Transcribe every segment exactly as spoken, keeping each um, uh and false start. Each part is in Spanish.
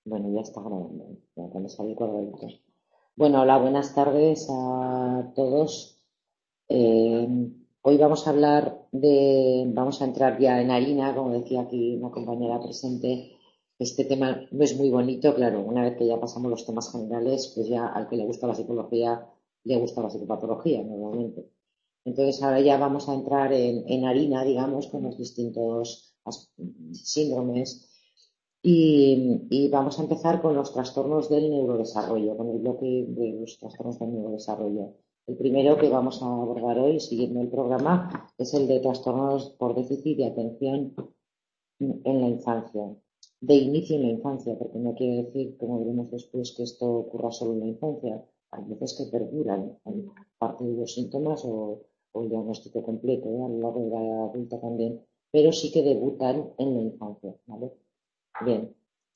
Bueno, ya está grabando. Ya cuando sale el cuadradito. Bueno, hola, buenas tardes a todos. Eh, Hoy vamos a hablar de, vamos a entrar ya en harina, como decía aquí una compañera presente. Este tema no es muy bonito, claro, una vez que ya pasamos los temas generales, pues ya al que le gusta la psicología, le gusta la psicopatología normalmente. Entonces ahora ya vamos a entrar en, en harina, digamos, con los distintos síndromes y, y vamos a empezar con los trastornos del neurodesarrollo, con el bloque de los trastornos del neurodesarrollo. El primero que vamos a abordar hoy, siguiendo el programa, es el de trastornos por déficit de atención en la infancia, de inicio en la infancia, porque no quiere decir, como veremos después, que esto ocurra solo en la infancia. Hay veces que perduran en parte de los síntomas o, o el diagnóstico completo, ¿eh? A lo largo de la edad adulta también, pero sí que debutan en la infancia, ¿vale? Bien,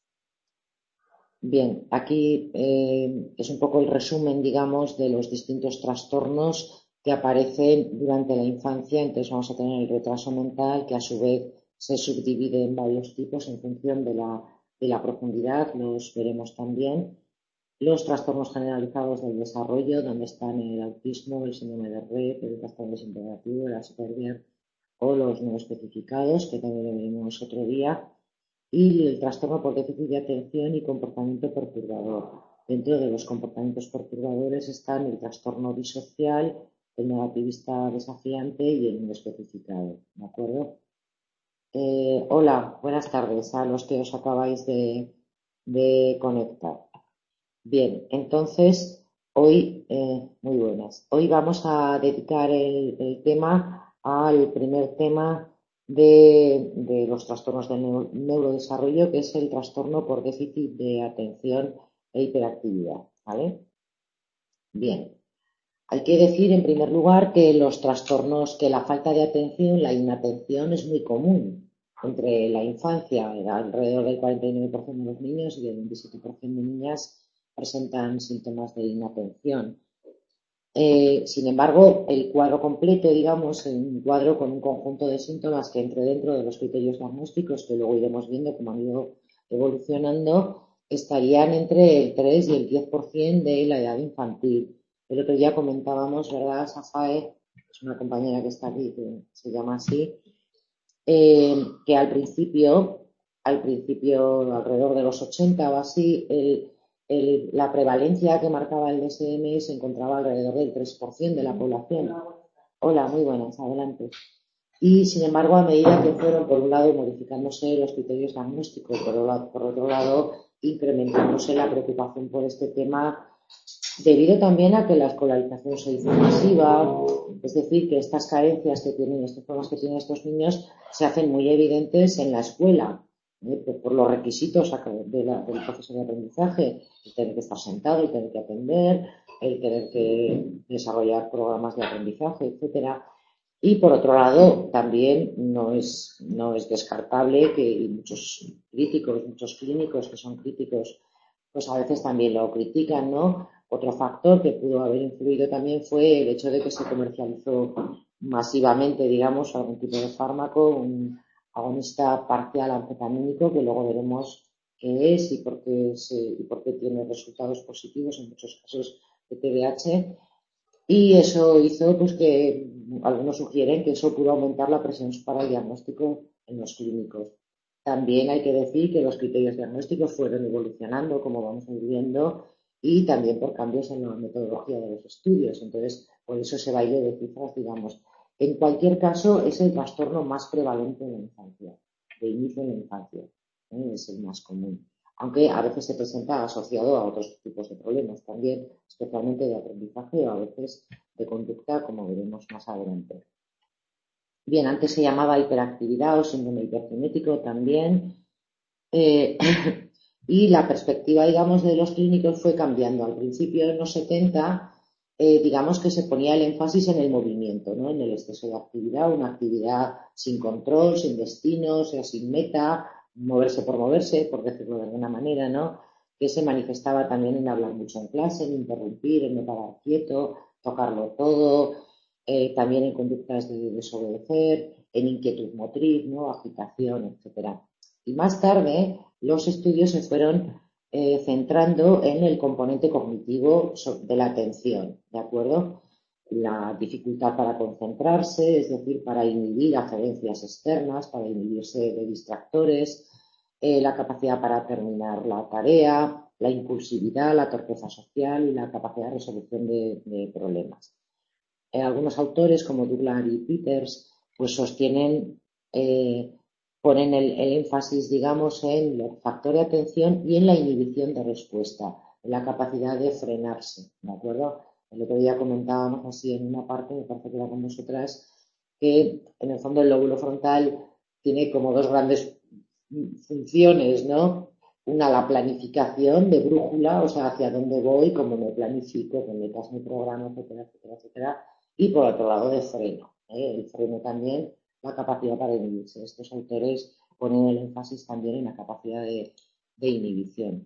Bien, aquí eh, es un poco el resumen, digamos, de los distintos trastornos que aparecen durante la infancia. Entonces vamos a tener el retraso mental, que a su vez se subdivide en varios tipos en función de la, de la profundidad, los veremos también. Los trastornos generalizados del desarrollo, donde están el autismo, el síndrome de Rett, el trastorno desintegrativo, el Asperger o los no especificados, que también lo veremos otro día, y el trastorno por déficit de atención y comportamiento perturbador. Dentro de los comportamientos perturbadores están el trastorno disocial, el negativista desafiante y el no especificado. ¿De acuerdo? Eh, hola, buenas tardes a los que os acabáis de, de conectar. Bien, entonces hoy, eh, muy buenas. Hoy vamos a dedicar el, el tema al primer tema de, de los trastornos del neuro- neurodesarrollo, que es el trastorno por déficit de atención e hiperactividad. ¿Vale? Bien, hay que decir en primer lugar que los trastornos, que la falta de atención, la inatención es muy común entre la infancia, alrededor del cuarenta y nueve por ciento de los niños y el veintisiete por ciento de niñas presentan síntomas de inatención. Eh, sin embargo, el cuadro completo, digamos, un cuadro con un conjunto de síntomas que entre dentro de los criterios diagnósticos, que luego iremos viendo cómo han ido evolucionando, estarían entre el tres y el diez por ciento de la edad infantil. El otro día comentábamos, ¿verdad, Safae? Es una compañera que está aquí, que se llama así, eh, que al principio, al principio, alrededor de los ochenta o así, el, el, la prevalencia que marcaba el D S M se encontraba alrededor del tres por ciento de la población. Hola, muy buenas, adelante. Y sin embargo, a medida que fueron, por un lado, modificándose los criterios diagnósticos, por, por otro lado, incrementándose la preocupación por este tema, debido también a que la escolarización se hizo masiva, es decir, que estas carencias que tienen, estos problemas que tienen estos niños se hacen muy evidentes en la escuela, ¿eh? por, por los requisitos de la, del proceso de aprendizaje, el tener que estar sentado, el tener que aprender, el tener que desarrollar programas de aprendizaje, etcétera. Y por otro lado, también no es, no es descartable que muchos críticos, muchos clínicos que son críticos, pues a veces también lo critican, ¿no? Otro factor que pudo haber influido también fue el hecho de que se comercializó masivamente, digamos, algún tipo de fármaco, un agonista parcial anfetamínico, que luego veremos qué es y por qué, se, y por qué tiene resultados positivos en muchos casos de T D A H. Y eso hizo pues que algunos sugieren que eso pudo aumentar la presión para el diagnóstico en los clínicos. También hay que decir que los criterios diagnósticos fueron evolucionando, como vamos a ir viendo, y también por cambios en la metodología de los estudios. Entonces, por eso ese baile de cifras, digamos. En cualquier caso, es el trastorno más prevalente en la infancia, de inicio en la infancia. ¿eh? Es el más común, aunque a veces se presenta asociado a otros tipos de problemas también, especialmente de aprendizaje o a veces de conducta, como veremos más adelante. Bien, antes se llamaba hiperactividad o síndrome hipercinético también, eh, y la perspectiva, digamos, de los clínicos fue cambiando. Al principio, en los setenta, eh, digamos que se ponía el énfasis en el movimiento, ¿no? En el exceso de actividad, una actividad sin control, sin destino, o sea, sin meta, moverse por moverse, por decirlo de alguna manera, ¿no? Que se manifestaba también en hablar mucho en clase, en interrumpir, en no parar quieto, tocarlo todo, eh, también en conductas de desobedecer, en inquietud motriz, ¿no? Agitación, etcétera. Y más tarde los estudios se fueron eh, centrando en el componente cognitivo de la atención, ¿de acuerdo? La dificultad para concentrarse, es decir, para inhibir aferencias externas, para inhibirse de distractores, eh, la capacidad para terminar la tarea, la impulsividad, la torpeza social y la capacidad de resolución de, de problemas. Eh, algunos autores, como Douglas y Peters, pues sostienen, eh, ponen el, el énfasis, digamos, en el factor de atención y en la inhibición de respuesta, en la capacidad de frenarse, ¿de acuerdo? El otro día comentábamos así en una parte, me parece que era con vosotras, que en el fondo el lóbulo frontal tiene como dos grandes funciones, ¿no? Una, la planificación de brújula, o sea, hacia dónde voy, cómo me planifico, con metas, mi programa, etcétera, etcétera, etcétera. Y por otro lado, de freno. ¿eh? El freno también, la capacidad para inhibirse. Estos autores ponen el énfasis también en la capacidad de, de inhibición.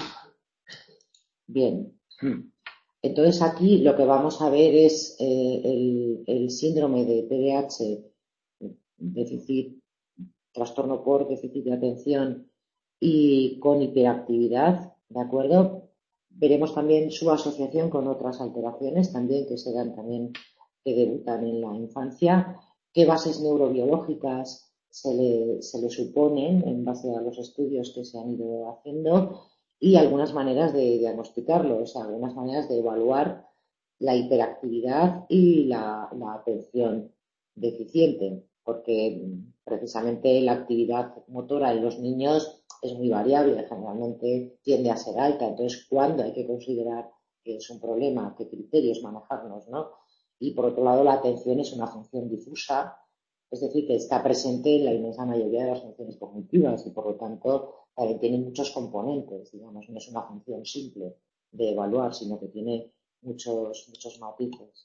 Bien. Entonces aquí lo que vamos a ver es eh, el, el síndrome de T D A H, déficit, trastorno por déficit de atención y con hiperactividad, ¿de acuerdo? Veremos también su asociación con otras alteraciones también que se dan también, que debutan en la infancia, qué bases neurobiológicas se le, se le suponen en base a los estudios que se han ido haciendo y algunas maneras de diagnosticarlo, o sea, algunas maneras de evaluar la hiperactividad y la, la atención deficiente, porque precisamente la actividad motora en los niños es muy variable, generalmente tiende a ser alta, entonces ¿cuándo hay que considerar que es un problema? ¿Qué criterios manejarnos, no? Y por otro lado, la atención es una función difusa, es decir, que está presente en la inmensa mayoría de las funciones cognitivas y por lo tanto también tiene muchos componentes, digamos, no es una función simple de evaluar, sino que tiene muchos, muchos matices.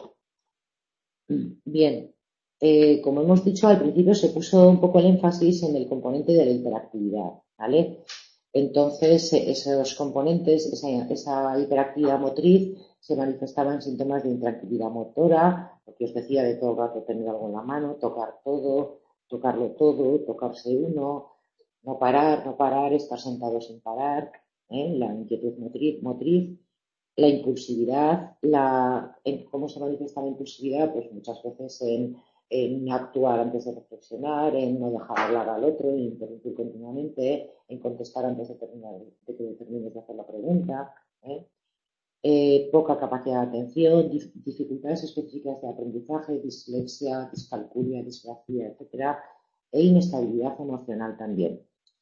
Bien, eh, como hemos dicho al principio, se puso un poco el énfasis en el componente de la hiperactividad, ¿vale? Entonces, esos componentes, esa, esa hiperactividad motriz, se manifestaba en síntomas de intranquilidad motora, lo que os decía de todo el rato tener algo en la mano, tocar todo, tocarlo todo, tocarse uno, no parar, no parar, estar sentado sin parar, ¿eh? La inquietud motriz, motriz la impulsividad, la, en, ¿cómo se manifiesta la impulsividad? Pues muchas veces en, en actuar antes de reflexionar, en no dejar hablar al otro, en interrumpir continuamente, en contestar antes de, terminar, de que termines de hacer la pregunta, ¿eh? Eh, poca capacidad de atención, dif dificultades específicas de aprendizaje, dislexia, discalculia, disgrafía, etcétera, e inestabilidad emocional también.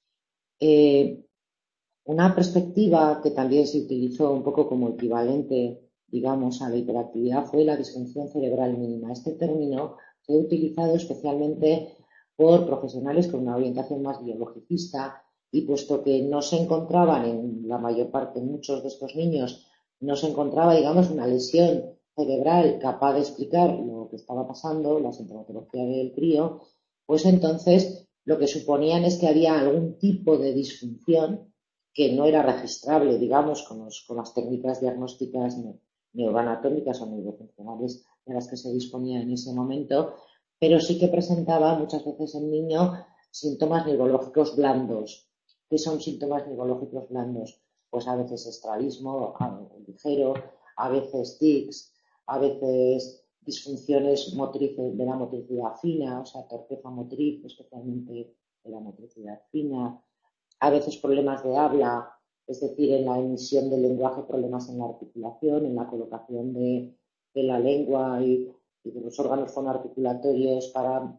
Eh, Una perspectiva que también se utilizó un poco como equivalente, digamos, a la hiperactividad fue la disfunción cerebral mínima. Este término fue utilizado especialmente por profesionales con una orientación más biologicista y puesto que no se encontraban en la mayor parte, en muchos de estos niños, no se encontraba, digamos, una lesión cerebral capaz de explicar lo que estaba pasando, la sintomatología del crío, pues entonces lo que suponían es que había algún tipo de disfunción que no era registrable, digamos, con, los, con las técnicas diagnósticas neuroanatómicas o neurofuncionales de las que se disponía en ese momento, pero sí que presentaba muchas veces en niño síntomas neurológicos blandos. ¿Qué son síntomas neurológicos blandos? Pues a veces estrabismo ligero, a veces tics, a veces disfunciones motrices de la motricidad fina, o sea, torpeza motriz, especialmente de la motricidad fina, a veces problemas de habla, es decir, en la emisión del lenguaje, problemas en la articulación, en la colocación de, de la lengua y, y de los órganos fonoarticulatorios para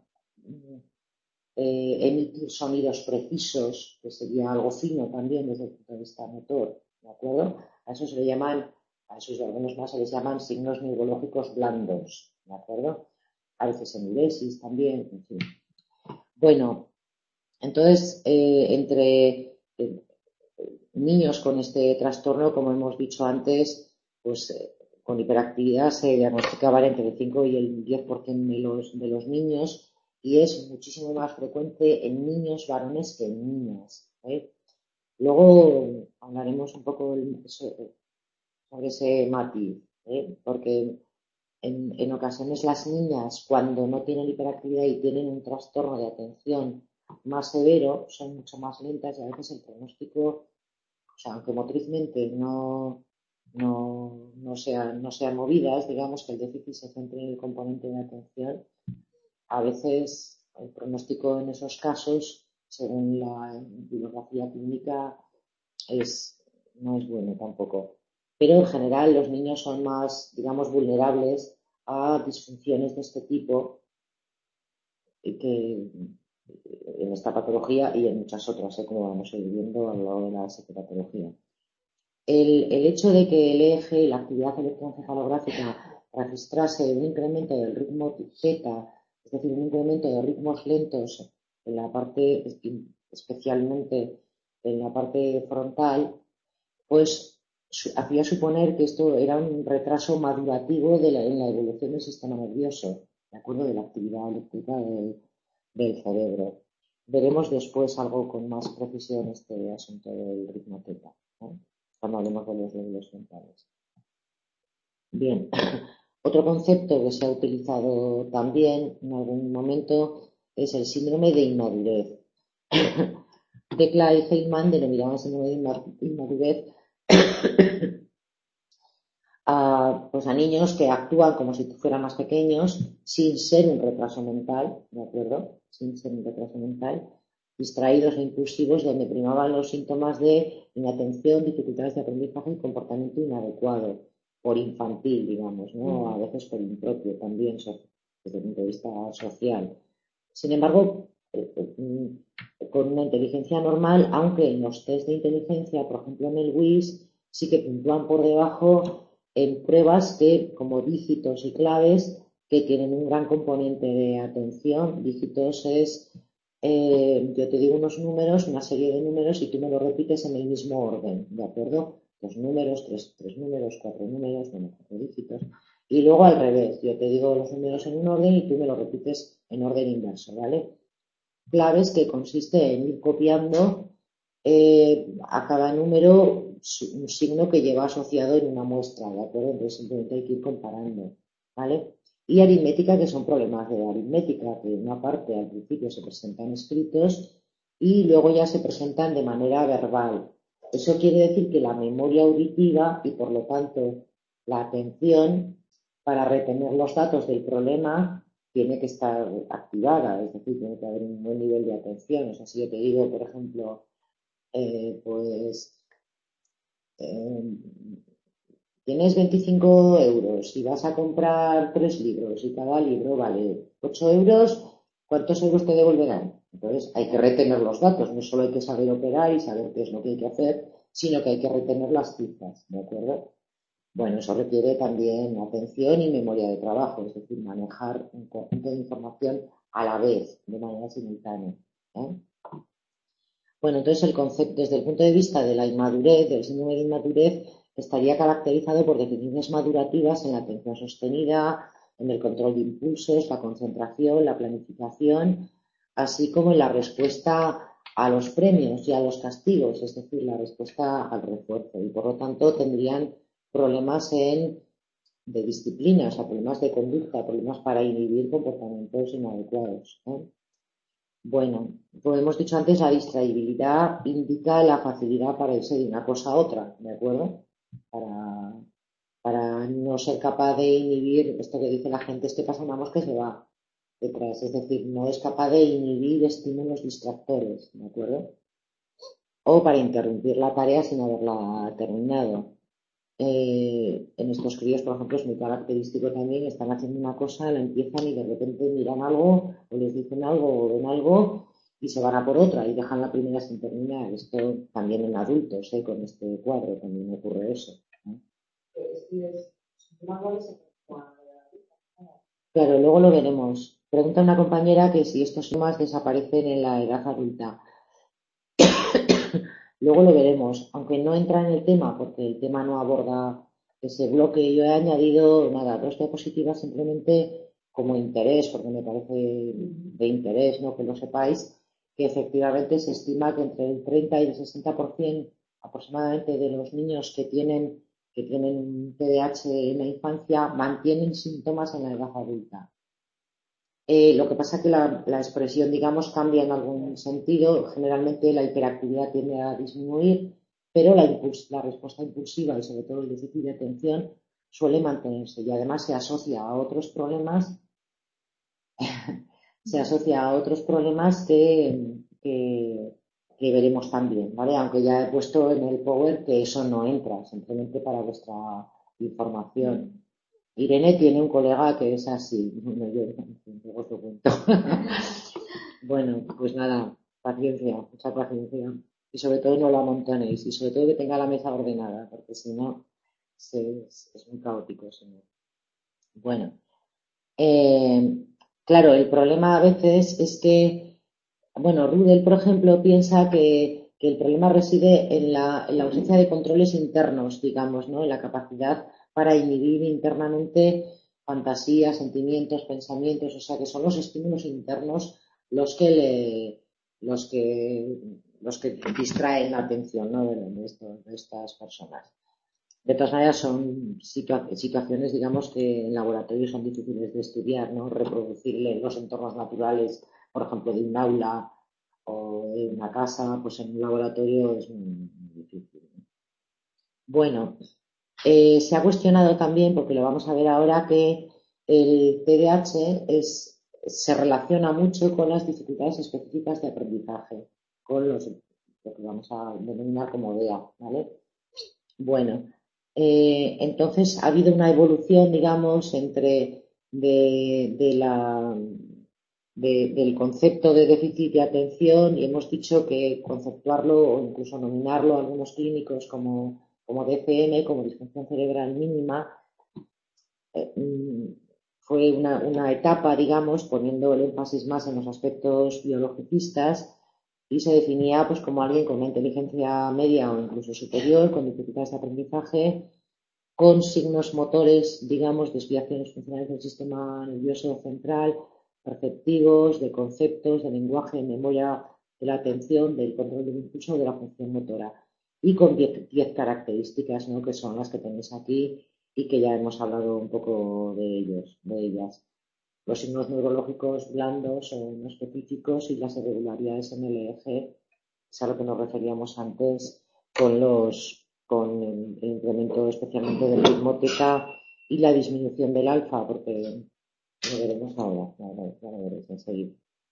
eh, emitir sonidos precisos, que sería algo fino también desde el punto de vista motor, ¿de acuerdo? A eso se le llaman, a esos y algunos más se les llaman signos neurológicos blandos, ¿de acuerdo? A veces enuresis también, en fin. Bueno, entonces, eh, entre eh, niños con este trastorno, como hemos dicho antes, pues eh, con hiperactividad se diagnosticaban entre el cinco y el diez por ciento de los, de los niños y es muchísimo más frecuente en niños varones que en niñas, ¿eh? Luego hablaremos un poco sobre ese matiz, ¿eh? Porque en, en ocasiones las niñas, cuando no tienen hiperactividad y tienen un trastorno de atención más severo, son mucho más lentas y a veces el pronóstico o sea, aunque motrizmente no, no, no sean, no sean movidas, digamos que el déficit se centre en el componente de atención, a veces el pronóstico en esos casos, según la bibliografía clínica, es, no es bueno tampoco. Pero en general los niños son más, digamos, vulnerables a disfunciones de este tipo que en esta patología y en muchas otras, ¿eh? Como vamos a ir viendo a lo largo de la psicopatología. El, el hecho de que el E E G, la actividad electroencefalográfica, registrase un incremento del ritmo teta, es decir, un incremento de ritmos lentos en la parte, especialmente en la parte frontal, pues hacía suponer que esto era un retraso madurativo de la, en la evolución del sistema nervioso, de acuerdo, de la actividad eléctrica del, del cerebro. Veremos después algo con más precisión este asunto del ritmo teta, ¿no? Cuando hablemos de los lóbulos frontales. Bien, otro concepto que se ha utilizado también en algún momento es el síndrome de inmadurez. Tekla y Feynman denominaban síndrome de inmadurez a, pues a niños que actúan como si fueran más pequeños sin ser un retraso mental, ¿de acuerdo? Sin ser un retraso mental, distraídos e impulsivos, donde primaban los síntomas de inatención, dificultades de aprendizaje y comportamiento inadecuado, por infantil, digamos, ¿no? A veces por impropio también, desde el punto de vista social. Sin embargo, con una inteligencia normal, aunque en los test de inteligencia, por ejemplo en el W I S, sí que puntúan por debajo en pruebas que, como dígitos y claves, que tienen un gran componente de atención. Dígitos es, eh, yo te digo unos números, una serie de números, y tú me lo repites en el mismo orden, ¿de acuerdo? Dos números, tres, tres números, cuatro números, bueno, cuatro dígitos. Y luego al revés, yo te digo los números en un orden y tú me lo repites en orden inverso, ¿vale? Claves que consiste en ir copiando eh, a cada número un signo que lleva asociado en una muestra, ¿de acuerdo? Entonces simplemente hay que ir comparando, ¿vale? Y aritmética, que son problemas de aritmética, que una parte al principio se presentan escritos y luego ya se presentan de manera verbal. Eso quiere decir que la memoria auditiva y por lo tanto la atención para retener los datos del problema tiene que estar activada, es decir, tiene que haber un buen nivel de atención. O sea, si yo te digo, por ejemplo, eh, pues eh, tienes veinticinco euros y vas a comprar tres libros y cada libro vale ocho euros, ¿cuántos euros te devolverán? Entonces hay que retener los datos, no solo hay que saber operar y saber qué es lo que hay que hacer, sino que hay que retener las cifras, ¿de acuerdo? Bueno, eso requiere también atención y memoria de trabajo, es decir, manejar un conjunto de información a la vez, de manera simultánea, ¿eh? Bueno, entonces el concepto, desde el punto de vista de la inmadurez, del síndrome de inmadurez, estaría caracterizado por deficiencias madurativas en la atención sostenida, en el control de impulsos, la concentración, la planificación, así como en la respuesta a los premios y a los castigos, es decir, la respuesta al refuerzo. Y por lo tanto tendrían problemas en, de disciplina, o sea, problemas de conducta, problemas para inhibir comportamientos inadecuados, ¿eh? Bueno, como hemos dicho antes, la distraibilidad indica la facilidad para irse de una cosa a otra, ¿de acuerdo? Para, para no ser capaz de inhibir, esto que dice la gente es que pasa una mosca y se va detrás, es decir, no es capaz de inhibir estímulos distractores, ¿de acuerdo? O para interrumpir la tarea sin haberla terminado. Eh, en estos críos, por ejemplo, es muy característico también, están haciendo una cosa, la empiezan y de repente miran algo o les dicen algo o ven algo y se van a por otra y dejan la primera sin terminar. Esto también en adultos, ¿eh? Con este cuadro también ocurre eso, ¿no? Claro, luego lo veremos. Pregunta una compañera que si estos síntomas desaparecen en la edad adulta. Luego lo veremos, aunque no entra en el tema, porque el tema no aborda ese bloque. Yo he añadido, nada, dos diapositivas simplemente como interés, porque me parece de interés, ¿no? Que lo sepáis, que efectivamente se estima que entre el treinta y el sesenta por ciento aproximadamente de los niños que tienen, que tienen T D A H en la infancia mantienen síntomas en la edad adulta. Eh, lo que pasa es que la, la expresión, digamos, cambia en algún sentido. Generalmente la hiperactividad tiende a disminuir pero la, impuls la respuesta impulsiva y sobre todo el déficit de atención suele mantenerse y además se asocia a otros problemas se asocia a otros problemas que, que, que veremos también, ¿vale? Aunque ya he puesto en el Power que eso no entra, simplemente para vuestra información. Irene tiene un colega que es así. Bueno, yo luego os lo cuento. Bueno, pues nada, paciencia, mucha paciencia. Y sobre todo no la amontonéis. Y sobre todo que tenga la mesa ordenada, porque si no, se, es, es muy caótico. Si no. Bueno, eh, claro, el problema a veces es que, bueno, Rudel, por ejemplo, piensa que, que el problema reside en la, en la ausencia de controles internos, digamos, ¿no? En la capacidad para inhibir internamente fantasías, sentimientos, pensamientos, o sea, que son los estímulos internos los que le, los que, los que distraen la atención, ¿no? de, de, esto, de estas personas. De todas maneras, son situa situaciones, digamos, que en laboratorio son difíciles de estudiar, ¿no? Reproducirle los entornos naturales, por ejemplo, de un aula o de una casa, pues en un laboratorio es muy, muy difícil. Bueno, eh, se ha cuestionado también, porque lo vamos a ver ahora, que el T D A H es, se relaciona mucho con las dificultades específicas de aprendizaje, con los, lo que vamos a denominar como D E A, ¿vale? Bueno, eh, entonces ha habido una evolución, digamos, entre de, de la, de, del concepto de déficit de atención y hemos dicho que conceptuarlo o incluso nominarlo a algunos clínicos como, como D C M, como disfunción cerebral mínima, eh, fue una, una etapa, digamos, poniendo el énfasis más en los aspectos biologicistas y se definía pues como alguien con una inteligencia media o incluso superior, con dificultades de aprendizaje, con signos motores, digamos, desviaciones funcionales del sistema nervioso central, perceptivos, de conceptos, de lenguaje, de memoria, de la atención, del control del impulso, de la función motora. Y con diez características, ¿no? Que son las que tenéis aquí y que ya hemos hablado un poco de ellos, de ellas. Los signos neurológicos blandos o no específicos y las irregularidades en el E E G, es a lo que nos referíamos antes con los con el, el incremento especialmente del ritmo teta y la disminución del alfa, porque lo veremos ahora, ya lo, ya lo veréis enseguida.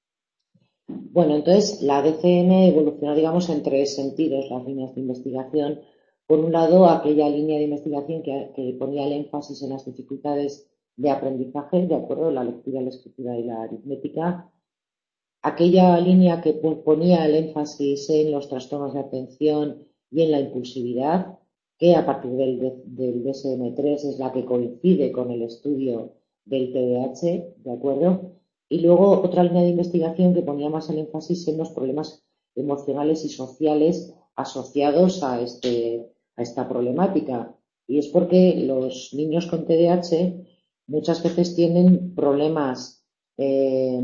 Bueno, entonces la D C M evolucionó, digamos, en tres sentidos, las líneas de investigación. Por un lado, aquella línea de investigación que, que ponía el énfasis en las dificultades de aprendizaje, de acuerdo, la lectura, la escritura y la aritmética. Aquella línea que ponía el énfasis en los trastornos de atención y en la impulsividad, que a partir del, del D S M tres es la que coincide con el estudio del T D A H, ¿de acuerdo? Y luego otra línea de investigación que ponía más el énfasis en los problemas emocionales y sociales asociados a, este, a esta problemática. Y es porque los niños con T D A H muchas veces tienen problemas eh,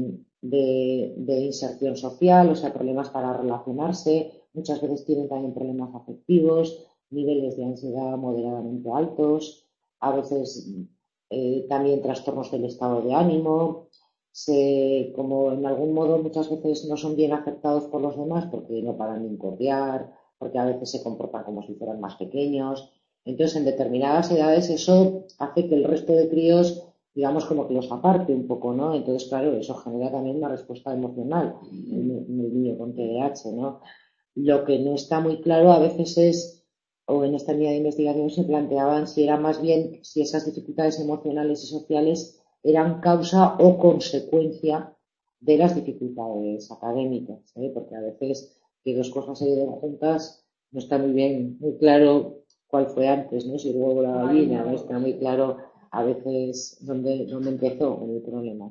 de, de inserción social, o sea, problemas para relacionarse, muchas veces tienen también problemas afectivos, niveles de ansiedad moderadamente altos, a veces eh, también trastornos del estado de ánimo, se, como en algún modo muchas veces no son bien aceptados por los demás porque no paran de incordiar, porque a veces se comportan como si fueran más pequeños. Entonces, en determinadas edades eso hace que el resto de críos, digamos, como que los aparte un poco, ¿no? Entonces, claro, eso genera también una respuesta emocional en el niño con T D A H, ¿no? Lo que no está muy claro a veces es, o en esta línea de investigación se planteaban si era más bien, si esas dificultades emocionales y sociales eran causa o consecuencia de las dificultades académicas, ¿eh? Porque a veces que dos cosas se llevan juntas no está muy bien, muy claro cuál fue antes, ¿no? Si el huevo o la gallina, no está muy claro a veces dónde, dónde empezó el problema.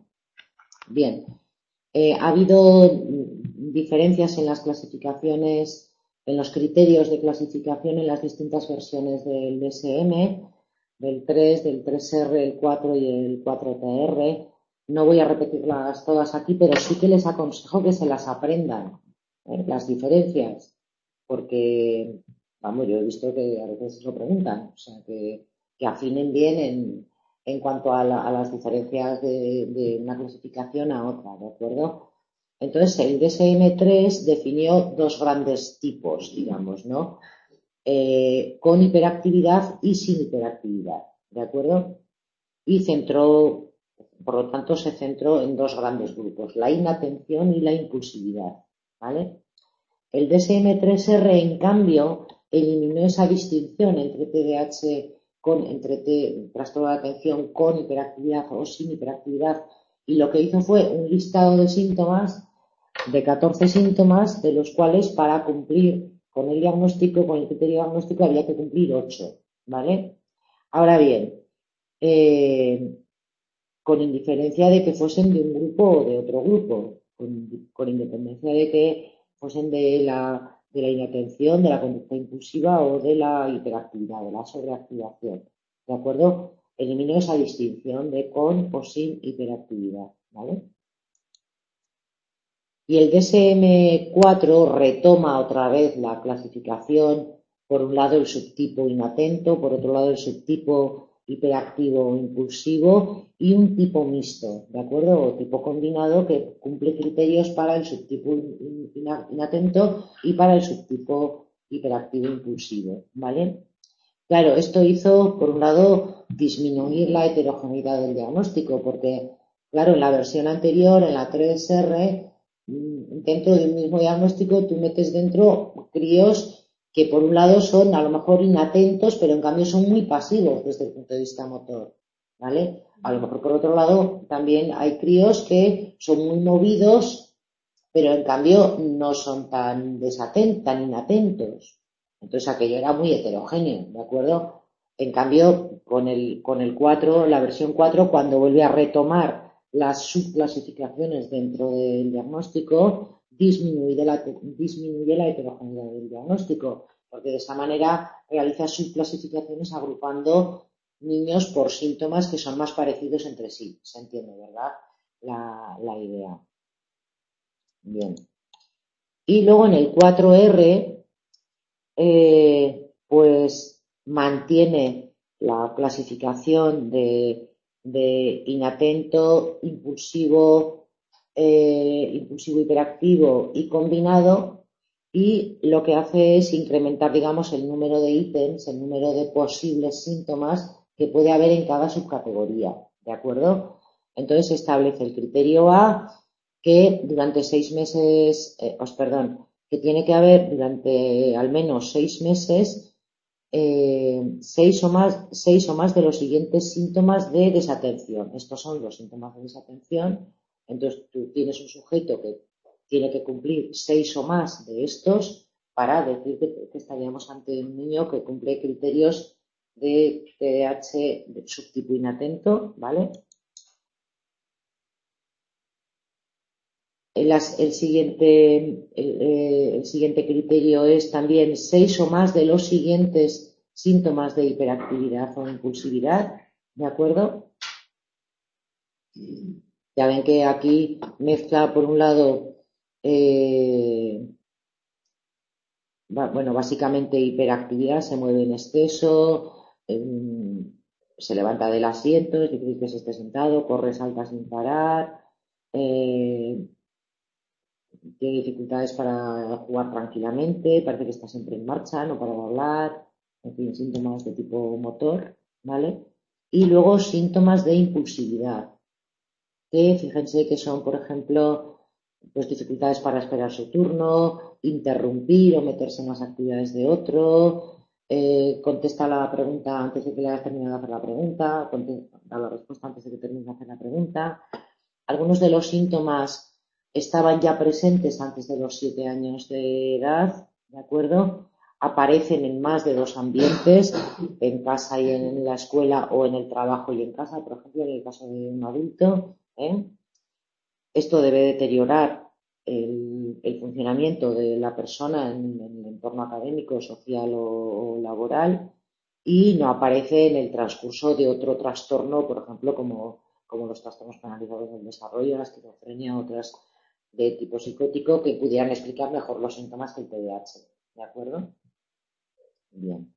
Bien, eh, ha habido diferencias en las clasificaciones, en los criterios de clasificación en las distintas versiones del D S M, del tres, del tres R, el cuatro y el cuatro T R. No voy a repetirlas todas aquí, pero sí que les aconsejo que se las aprendan, ¿eh? Las diferencias, porque, vamos, yo he visto que a veces se lo preguntan, o sea, que, que afinen bien en, en cuanto a, la, a las diferencias de, de una clasificación a otra, ¿de acuerdo? Entonces, el D S M tres definió dos grandes tipos, digamos, ¿no? eh, con hiperactividad y sin hiperactividad, ¿de acuerdo? Y centró, por lo tanto, se centró en dos grandes grupos, la inatención y la impulsividad, ¿vale? El D S M tres R, en cambio, eliminó esa distinción entre T D A H con, entre T, trastorno de atención con hiperactividad o sin hiperactividad, y lo que hizo fue un listado de síntomas, de catorce síntomas, de los cuales para cumplir con el diagnóstico, con el criterio diagnóstico, había que cumplir ocho, ¿vale? Ahora bien, eh, con indiferencia de que fuesen de un grupo o de otro grupo, con, con independencia de que fuesen de la, de la inatención, de la conducta impulsiva o de la hiperactividad, de la sobreactivación, ¿de acuerdo? Eliminó esa distinción de con o sin hiperactividad, ¿vale? Y el D S M cuatro retoma otra vez la clasificación, por un lado el subtipo inatento, por otro lado el subtipo hiperactivo o impulsivo y un tipo mixto, ¿de acuerdo? O tipo combinado que cumple criterios para el subtipo inatento y para el subtipo hiperactivo impulsivo, ¿vale? Claro, esto hizo, por un lado, disminuir la heterogeneidad del diagnóstico, porque, claro, en la versión anterior, en la tres R, dentro de un mismo diagnóstico, tú metes dentro críos que, por un lado, son a lo mejor inatentos, pero en cambio son muy pasivos desde el punto de vista motor, ¿vale? A lo mejor, por otro lado, también hay críos que son muy movidos, pero en cambio no son tan desatentos, tan inatentos. Entonces aquello era muy heterogéneo, ¿de acuerdo? En cambio, con el, con el cuatro, la versión cuatro, cuando vuelve a retomar las subclasificaciones dentro del diagnóstico, disminuye la, disminuye la heterogeneidad del diagnóstico, porque de esa manera realiza subclasificaciones agrupando niños por síntomas que son más parecidos entre sí. ¿Se entiende, verdad? La, la idea. Bien. Y luego en el cuatro R, eh, pues mantiene la clasificación de, de inatento, impulsivo, eh, impulsivo hiperactivo y combinado, y lo que hace es incrementar, digamos, el número de ítems, el número de posibles síntomas que puede haber en cada subcategoría, ¿de acuerdo? Entonces establece el criterio A, que durante seis meses, eh, os perdón, que tiene que haber durante al menos seis meses eh, seis o más, seis o más de los siguientes síntomas de desatención. Estos son los síntomas de desatención. Entonces tú tienes un sujeto que tiene que cumplir seis o más de estos para decir que, que estaríamos ante un niño que cumple criterios de T D A H de subtipo inatento, ¿vale? El, el, siguiente, el, el siguiente criterio es también seis o más de los siguientes síntomas de hiperactividad o impulsividad, ¿de acuerdo? Ya ven que aquí mezcla, por un lado, eh, bueno, básicamente hiperactividad, se mueve en exceso, eh, se levanta del asiento, es difícil que se esté sentado, corre, salta sin parar, eh, tiene dificultades para jugar tranquilamente, parece que está siempre en marcha, no para de hablar, en fin, síntomas de tipo motor, ¿vale? Y luego síntomas de impulsividad, que fíjense que son, por ejemplo, pues dificultades para esperar su turno, interrumpir o meterse en las actividades de otro, eh, contesta la pregunta antes de que le hayas terminado de hacer la pregunta, da la respuesta antes de que termine de hacer la pregunta. Algunos de los síntomas estaban ya presentes antes de los siete años de edad, ¿de acuerdo? Aparecen en más de dos ambientes, en casa y en la escuela, o en el trabajo y en casa, por ejemplo, en el caso de un adulto, ¿eh? Esto debe deteriorar el, el funcionamiento de la persona en, en el entorno académico, social o, o laboral, y no aparece en el transcurso de otro trastorno, por ejemplo, como, como los trastornos penalizados del desarrollo, la esquizofrenia, otras de tipo psicótico que pudieran explicar mejor los síntomas que el T D A H. ¿De acuerdo? Bien.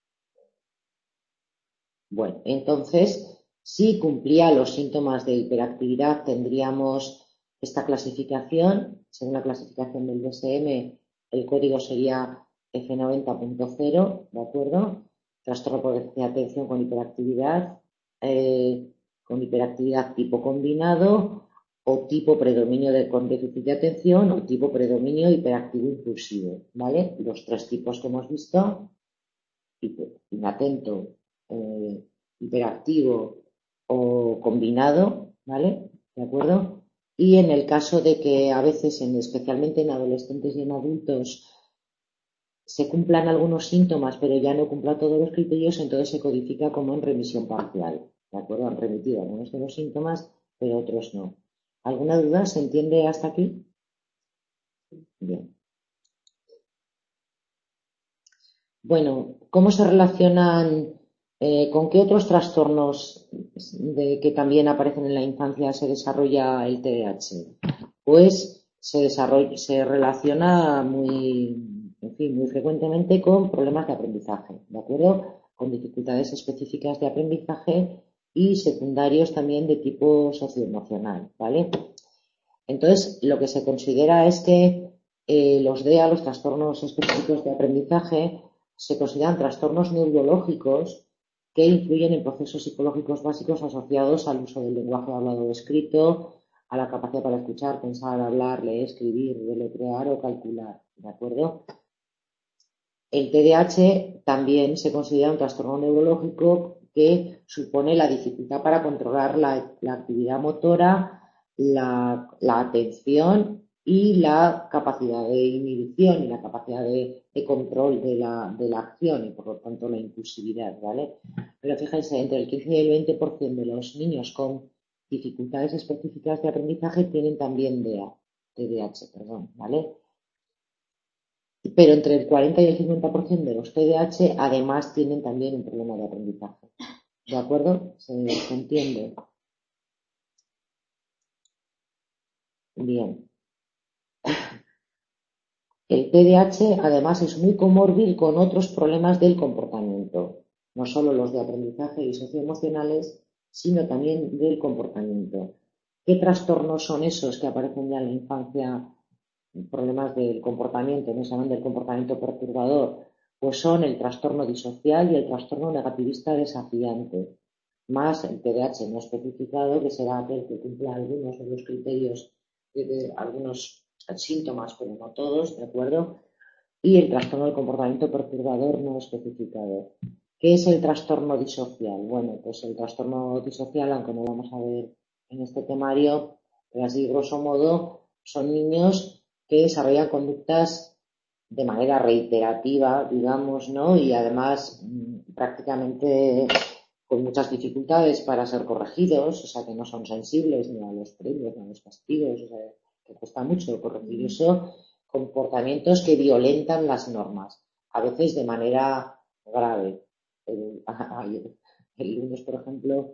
Bueno, entonces, si cumplía los síntomas de hiperactividad, tendríamos esta clasificación. Según la clasificación del D S M, el código sería F noventa punto cero, ¿de acuerdo? Trastorno por déficit de atención con hiperactividad, eh, con hiperactividad tipo combinado o tipo predominio de, con déficit de atención o tipo predominio hiperactivo impulsivo, ¿vale? Los tres tipos que hemos visto, inatento, eh, hiperactivo o combinado, ¿vale? ¿De acuerdo? Y en el caso de que a veces, en, especialmente en adolescentes y en adultos, se cumplan algunos síntomas, pero ya no cumpla todos los criterios, entonces se codifica como en remisión parcial. ¿De acuerdo? Han remitido algunos de los síntomas, pero otros no. ¿Alguna duda? ¿Se entiende hasta aquí? Bien. Bueno, ¿cómo se relacionan, eh, con qué otros trastornos de, que también aparecen en la infancia se desarrolla el T D A H? Pues se desarrolla, se relaciona muy, en fin, muy frecuentemente con problemas de aprendizaje, ¿de acuerdo? Con dificultades específicas de aprendizaje y secundarios también de tipo socioemocional, ¿vale? Entonces, lo que se considera es que eh, los D E A, los trastornos específicos de aprendizaje, se consideran trastornos neurológicos que influyen en procesos psicológicos básicos asociados al uso del lenguaje hablado o escrito, a la capacidad para escuchar, pensar, hablar, leer, escribir, deletrear o calcular, ¿de acuerdo? El T D A H también se considera un trastorno neurológico que supone la dificultad para controlar la, la actividad motora, la, la, atención y la capacidad de inhibición y la capacidad de, de control de la, de la acción y por lo tanto la impulsividad, ¿vale? Pero fíjense, entre el quince y el veinte por ciento de los niños con dificultades específicas de aprendizaje tienen también D E A, T D A H, perdón, ¿vale? Pero entre el cuarenta y el cincuenta por ciento de los T D A H además tienen también un problema de aprendizaje. ¿De acuerdo? ¿Se, se entiende? Bien. El T D A H además es muy comórbil con otros problemas del comportamiento, no solo los de aprendizaje y socioemocionales, sino también del comportamiento. ¿Qué trastornos son esos que aparecen ya en la infancia? Problemas del comportamiento, no saben del comportamiento perturbador, pues son el trastorno disocial y el trastorno negativista desafiante, más el T D A H no especificado, que será aquel que cumpla algunos de los criterios de, de algunos síntomas, pero no todos, ¿de acuerdo? Y el trastorno del comportamiento perturbador no especificado. ¿Qué es el trastorno disocial? Bueno, pues el trastorno disocial, aunque no vamos a ver en este temario, pero así grosso modo, son niños que desarrollan conductas de manera reiterativa, digamos, ¿no? Y además prácticamente con muchas dificultades para ser corregidos, o sea, que no son sensibles ni a los premios ni a los castigos, o sea, que cuesta mucho corregir eso, comportamientos que violentan las normas, a veces de manera grave. El, el lunes, por ejemplo,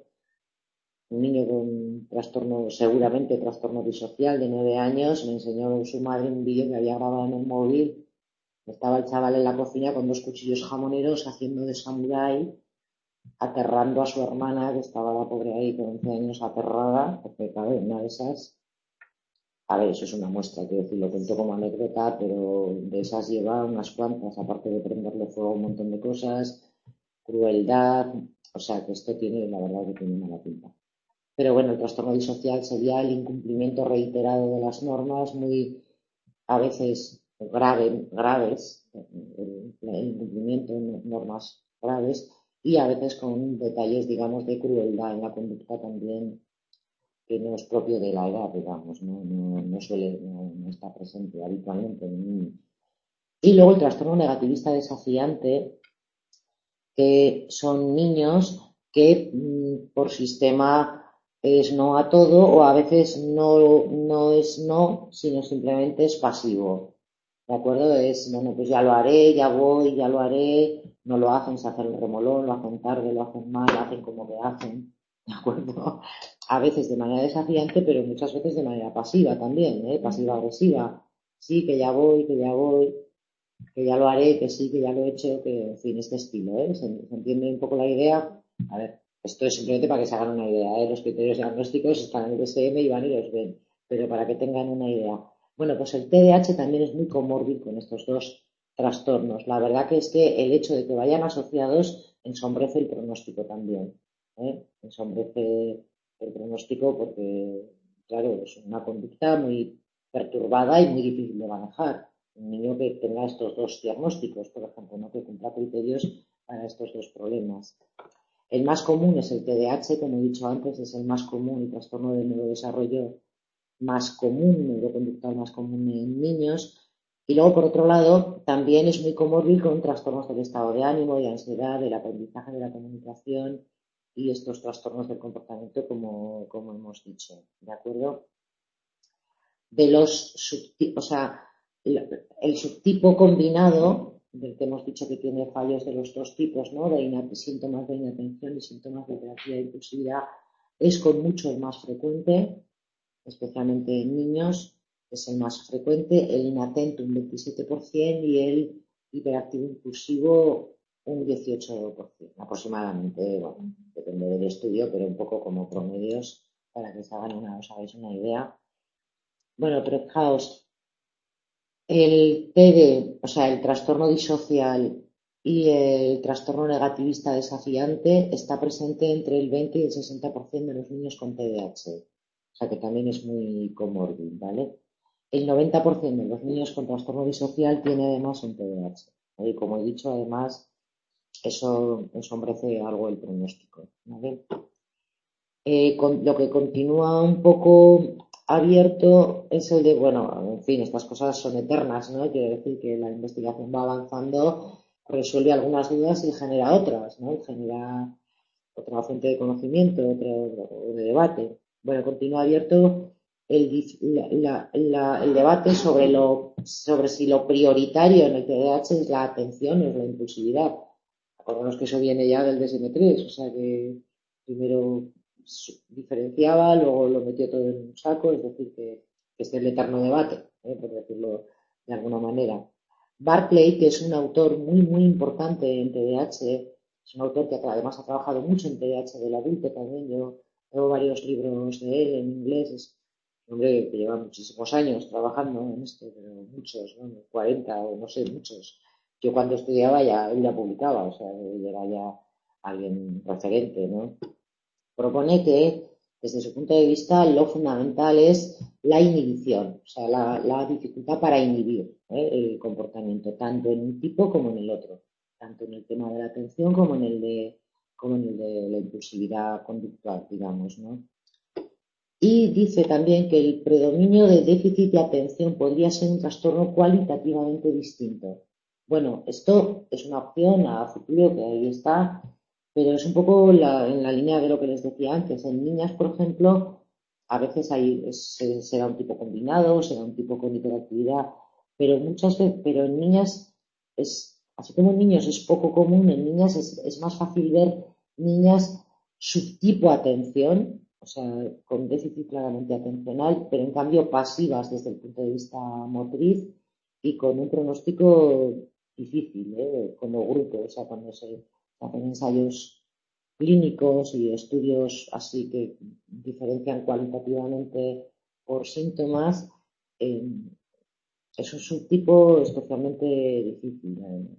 un niño con trastorno, seguramente trastorno disocial de nueve años, me enseñó su madre un vídeo que había grabado en el móvil. Estaba el chaval en la cocina con dos cuchillos jamoneros haciendo de samurái, aterrando a su hermana, que estaba la pobre ahí con once años aterrada, porque claro, una de esas, a ver, eso es una muestra, quiero decir, lo cuento como anécdota, pero de esas lleva unas cuantas, aparte de prenderle fuego a un montón de cosas, crueldad, o sea que esto tiene, la verdad que tiene mala pinta. Pero bueno, el trastorno disocial sería el incumplimiento reiterado de las normas, muy a veces grave, graves, el, el incumplimiento de normas graves y a veces con detalles, digamos, de crueldad en la conducta también, que no es propio de la edad, digamos, no, no, no suele, no, no está presente habitualmente en un niño. Y luego el trastorno negativista desafiante, que son niños que mmm, por sistema es no a todo o a veces no, no es no, sino simplemente es pasivo. ¿De acuerdo? Es, bueno, pues ya lo haré, ya voy, ya lo haré, no lo hacen, se hacen el remolón, lo hacen tarde, lo hacen mal, hacen como que hacen, ¿de acuerdo? A veces de manera desafiante, pero muchas veces de manera pasiva también, ¿eh? Pasiva-agresiva. Sí, que ya voy, que ya voy, que ya lo haré, que sí, que ya lo he hecho, que en fin, este estilo, ¿eh? ¿Se, se entiende un poco la idea? A ver, esto es simplemente para que se hagan una idea, ¿eh? Los criterios diagnósticos están en el D S M y van y los ven, pero para que tengan una idea. Bueno, pues el T D A H también es muy comórbil con estos dos trastornos. La verdad que es que el hecho de que vayan asociados ensombrece el pronóstico también, ¿eh? Ensombrece el pronóstico porque, claro, es una conducta muy perturbada y muy difícil de manejar. Un niño que tenga estos dos diagnósticos, por ejemplo, ¿no? Que cumpla criterios para estos dos problemas. El más común es el T D A H, como he dicho antes, es el más común, el trastorno del neurodesarrollo más común, neuroconductual más común en niños. Y luego, por otro lado, también es muy comórbil con trastornos del estado de ánimo, de ansiedad, del aprendizaje de la comunicación y estos trastornos del comportamiento, como, como hemos dicho. ¿De acuerdo? De los subtipos, o sea, el subtipo combinado, del que hemos dicho que tiene fallos de los dos tipos, ¿no? De síntomas de inatención y síntomas de hiperactividad e impulsividad, es con mucho el más frecuente, especialmente en niños, es el más frecuente, el inatento un veintisiete por ciento y el hiperactivo impulsivo un dieciocho por ciento aproximadamente. Bueno, depende del estudio, pero un poco como promedios para que os hagan una, os hagáis una idea. Bueno, pero fijaos, el T D, o sea, el trastorno disocial y el trastorno negativista desafiante está presente entre el veinte y el sesenta por ciento de los niños con T D A H. O sea que también es muy comórbil, ¿vale? El noventa por ciento de los niños con trastorno disocial tiene además un T D A H. Y como he dicho, además, eso ensombrece algo el pronóstico, ¿vale? Eh, con, lo que continúa un poco abierto es el de, bueno, en fin, estas cosas son eternas, ¿no? Quiere decir que la investigación va avanzando, resuelve algunas dudas y genera otras, ¿no? Y genera otra fuente de conocimiento, otro de debate. Bueno, continúa abierto el, la, la, el debate sobre, lo, sobre si lo prioritario en el T D A H es la atención o es la impulsividad. Acordamos que eso viene ya del D S M tres, o sea que primero diferenciaba, luego lo metió todo en un saco, es decir, que, que este es el eterno debate, ¿eh? Por decirlo de alguna manera. Barclay, que es un autor muy, muy importante en T D A H, es un autor que además ha trabajado mucho en T D A H del adulto también. Yo tengo varios libros de él en inglés. Es un hombre que lleva muchísimos años trabajando en esto, pero muchos, ¿no? cuarenta o no sé, muchos. Yo cuando estudiaba ya él ya publicaba, o sea, él era ya alguien referente, ¿no? Propone que, desde su punto de vista, lo fundamental es la inhibición, o sea, la, la dificultad para inhibir, ¿eh? El comportamiento, tanto en un tipo como en el otro, tanto en el tema de la atención como en el de, como en el de la impulsividad conductual, digamos, ¿no? Y dice también que el predominio del déficit de atención podría ser un trastorno cualitativamente distinto. Bueno, esto es una opción a futuro que ahí está, pero es un poco la, en la línea de lo que les decía antes. En niñas, por ejemplo, a veces hay, es, será un tipo combinado, será un tipo con hiperactividad, pero muchas veces, pero en niñas es, así como en niños es poco común, en niñas es, es más fácil ver niñas subtipo atención, o sea, con déficit claramente atencional, pero en cambio pasivas desde el punto de vista motriz y con un pronóstico difícil, ¿eh? Como grupo, o sea, cuando se hacen ensayos clínicos y estudios así que diferencian cualitativamente por síntomas, eh, es un subtipo especialmente difícil, además.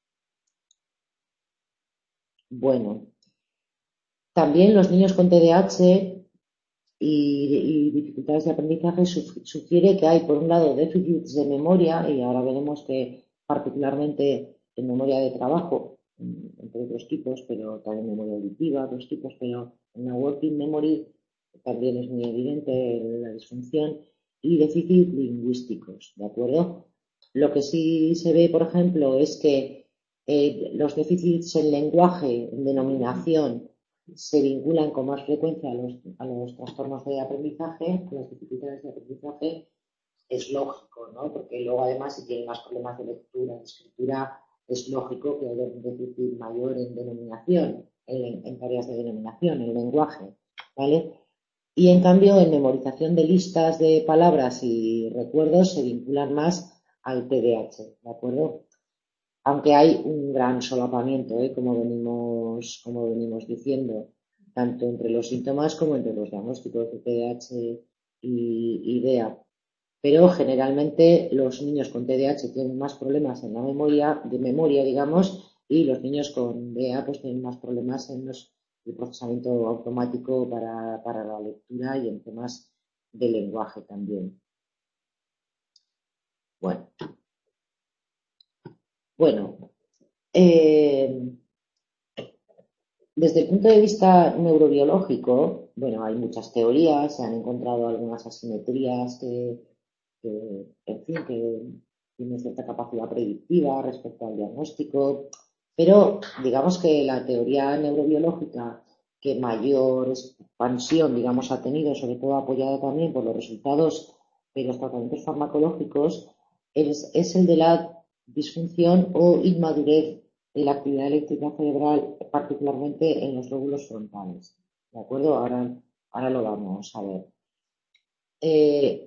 Bueno, también los niños con T D A H y, y dificultades de aprendizaje sugiere que hay, por un lado, déficits de memoria, y ahora veremos que particularmente en memoria de trabajo, entre otros tipos, pero también memoria auditiva, otros tipos, pero en la working memory también es muy evidente la disfunción, y déficits lingüísticos, ¿de acuerdo? Lo que sí se ve, por ejemplo, es que eh, los déficits en lenguaje, en denominación, se vinculan con más frecuencia a los, a los trastornos de aprendizaje, a las dificultades de aprendizaje. Es lógico, ¿no? Porque luego además si tienen más problemas de lectura, de escritura, es lógico que haya un déficit mayor en denominación, en, en tareas de denominación, en lenguaje, ¿vale? Y en cambio en memorización de listas de palabras y recuerdos se vinculan más al T D A H, ¿de acuerdo? Aunque hay un gran solapamiento, ¿eh? como, venimos, como venimos diciendo, tanto entre los síntomas como entre los diagnósticos de T D A H y, y D E A. pero generalmente los niños con T D A H tienen más problemas en la memoria, de memoria, digamos, y los niños con D E A pues tienen más problemas en los, el procesamiento automático para, para la lectura y en temas de lenguaje también. Bueno, bueno eh, desde el punto de vista neurobiológico, bueno, hay muchas teorías, se han encontrado algunas asimetrías que, que en fin, que tienen cierta capacidad predictiva respecto al diagnóstico, pero digamos que la teoría neurobiológica que mayor expansión, digamos, ha tenido, sobre todo apoyada también por los resultados de los tratamientos farmacológicos, es, es el de la disfunción o inmadurez de la actividad eléctrica cerebral, particularmente en los lóbulos frontales. ¿De acuerdo? Ahora, ahora lo vamos a ver. Eh,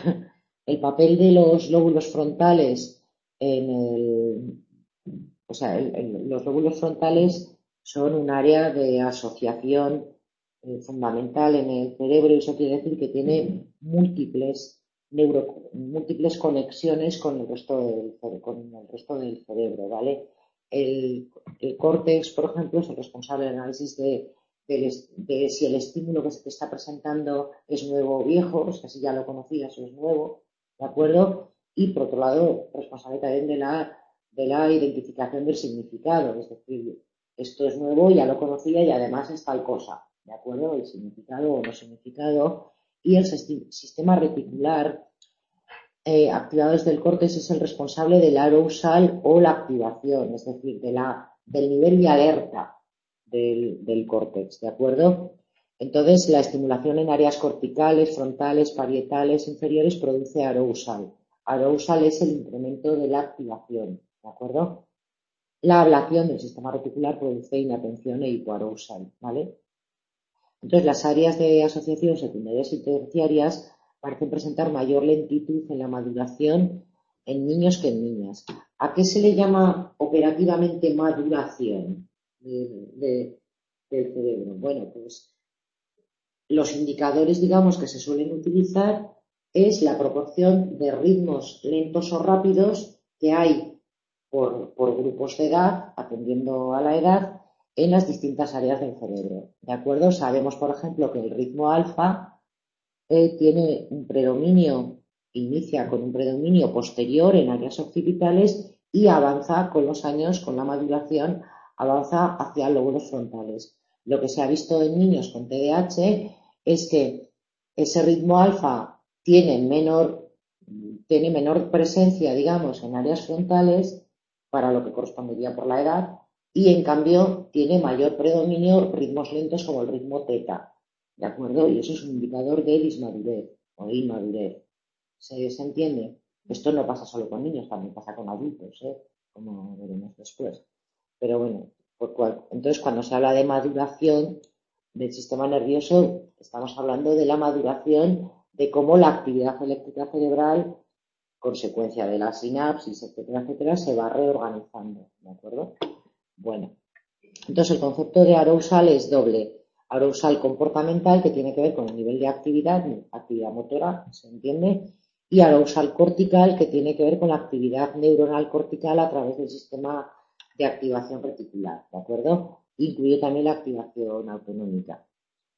el papel de los lóbulos frontales en el, o sea, el, el, los lóbulos frontales son un área de asociación eh, fundamental en el cerebro y eso quiere decir que tiene múltiples neuro, múltiples conexiones con el resto del, con el resto del cerebro, ¿vale? El, el córtex, por ejemplo, es el responsable del análisis de, de, de si el estímulo que se te está presentando es nuevo o viejo, o sea, si ya lo conocías o es nuevo, ¿de acuerdo? Y por otro lado, responsable también de la, de la identificación del significado, es decir, esto es nuevo, ya lo conocía y además es tal cosa, ¿de acuerdo? El significado o no significado. Y el sistema reticular eh, activado desde el córtex es el responsable del arousal o la activación, es decir, de la, del nivel de alerta del, del córtex, ¿de acuerdo? Entonces, la estimulación en áreas corticales, frontales, parietales, inferiores produce arousal. Arousal es el incremento de la activación, ¿de acuerdo? La ablación del sistema reticular produce inatención e hipoarousal, ¿vale? Entonces, las áreas de asociación secundarias y terciarias parecen presentar mayor lentitud en la maduración en niños que en niñas. ¿A qué se le llama operativamente maduración de, de, del cerebro? Bueno, pues los indicadores, digamos, que se suelen utilizar es la proporción de ritmos lentos o rápidos que hay por, por grupos de edad, atendiendo a la edad, en las distintas áreas del cerebro. ¿De acuerdo? Sabemos, por ejemplo, que el ritmo alfa eh, tiene un predominio, inicia con un predominio posterior en áreas occipitales y avanza con los años, con la maduración, avanza hacia lóbulos frontales. Lo que se ha visto en niños con T D A H es que ese ritmo alfa tiene menor, tiene menor presencia, digamos, en áreas frontales para lo que correspondería por la edad y en cambio tiene mayor predominio ritmos lentos como el ritmo teta, ¿de acuerdo? Y eso es un indicador de dismadurez o de inmadurez. ¿Se, ¿Se entiende? Esto no pasa solo con niños, también pasa con adultos, ¿eh? Como veremos después. Pero bueno, por cual, entonces cuando se habla de maduración del sistema nervioso, estamos hablando de la maduración de cómo la actividad eléctrica cerebral, consecuencia de la sinapsis, etcétera, etcétera, se va reorganizando, ¿de acuerdo? Bueno, entonces el concepto de arousal es doble. Arousal comportamental, que tiene que ver con el nivel de actividad, actividad motora, ¿se entiende? Y arousal cortical, que tiene que ver con la actividad neuronal cortical a través del sistema de activación reticular, ¿de acuerdo? Incluye también la activación autonómica.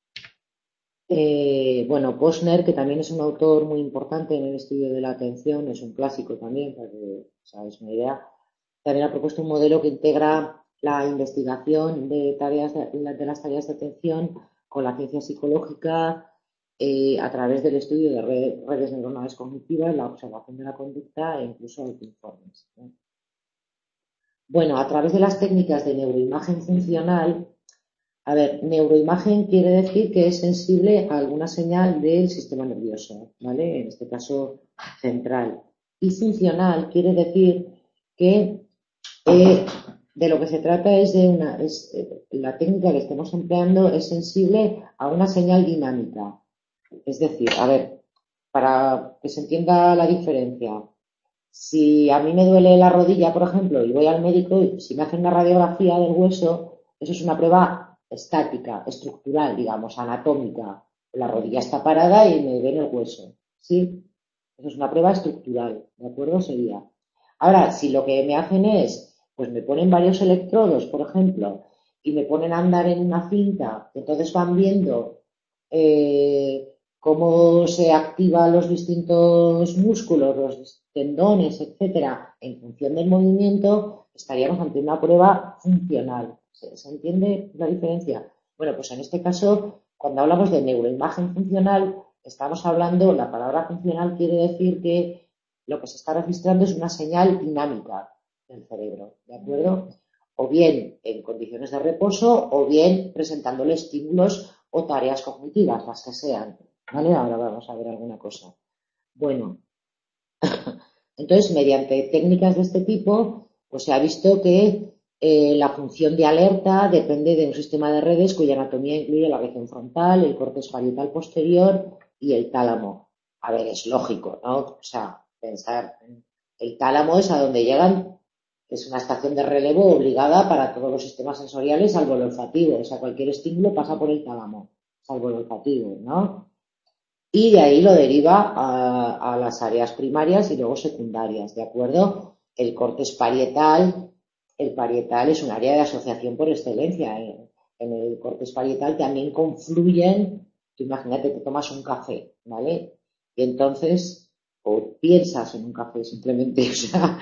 Eh, bueno, Posner, que también es un autor muy importante en el estudio de la atención, es un clásico también, para que os hagáis una idea, también ha propuesto un modelo que integra la investigación de, tareas de, de las tareas de atención con la ciencia psicológica eh, a través del estudio de red, redes neuronales cognitivas, la observación de la conducta e incluso autoinformes, ¿eh? Bueno, a través de las técnicas de neuroimagen funcional, a ver, neuroimagen quiere decir que es sensible a alguna señal del sistema nervioso, ¿vale? En este caso central. Y funcional quiere decir que eh, de lo que se trata es de una, es, eh, la técnica que estemos empleando es sensible a una señal dinámica. Es decir, a ver, para que se entienda la diferencia, si a mí me duele la rodilla, por ejemplo, y voy al médico, y si me hacen una radiografía del hueso, eso es una prueba estática, estructural, digamos, anatómica. La rodilla está parada y me ven el hueso, ¿sí? Eso es una prueba estructural, ¿de acuerdo? Sería. Ahora, si lo que me hacen es, pues me ponen varios electrodos, por ejemplo, y me ponen a andar en una cinta, entonces van viendo eh, cómo se activan los distintos músculos, los tendones, etcétera, en función del movimiento, estaríamos ante una prueba funcional. ¿Se, se entiende la diferencia? Bueno, pues en este caso, cuando hablamos de neuroimagen funcional, estamos hablando, la palabra funcional quiere decir que lo que se está registrando es una señal dinámica del cerebro, ¿de acuerdo? O bien en condiciones de reposo o bien presentándole estímulos o tareas cognitivas, las que sean, ¿vale? Ahora vamos a ver alguna cosa. Bueno, entonces, mediante técnicas de este tipo, pues se ha visto que eh, la función de alerta depende de un sistema de redes cuya anatomía incluye la región frontal, el córtex parietal posterior y el tálamo. A ver, es lógico, ¿no? O sea, pensar, el tálamo es a donde llegan, es una estación de relevo obligada para todos los sistemas sensoriales, salvo el olfativo. O sea, cualquier estímulo pasa por el tálamo, salvo el olfativo, ¿no? Y de ahí lo deriva a, a las áreas primarias y luego secundarias, ¿de acuerdo? El cortes parietal, el parietal es un área de asociación por excelencia. ¿eh? En el cortes parietal también confluyen, tú imagínate que tomas un café, ¿vale? Y entonces, o piensas en un café simplemente, o sea,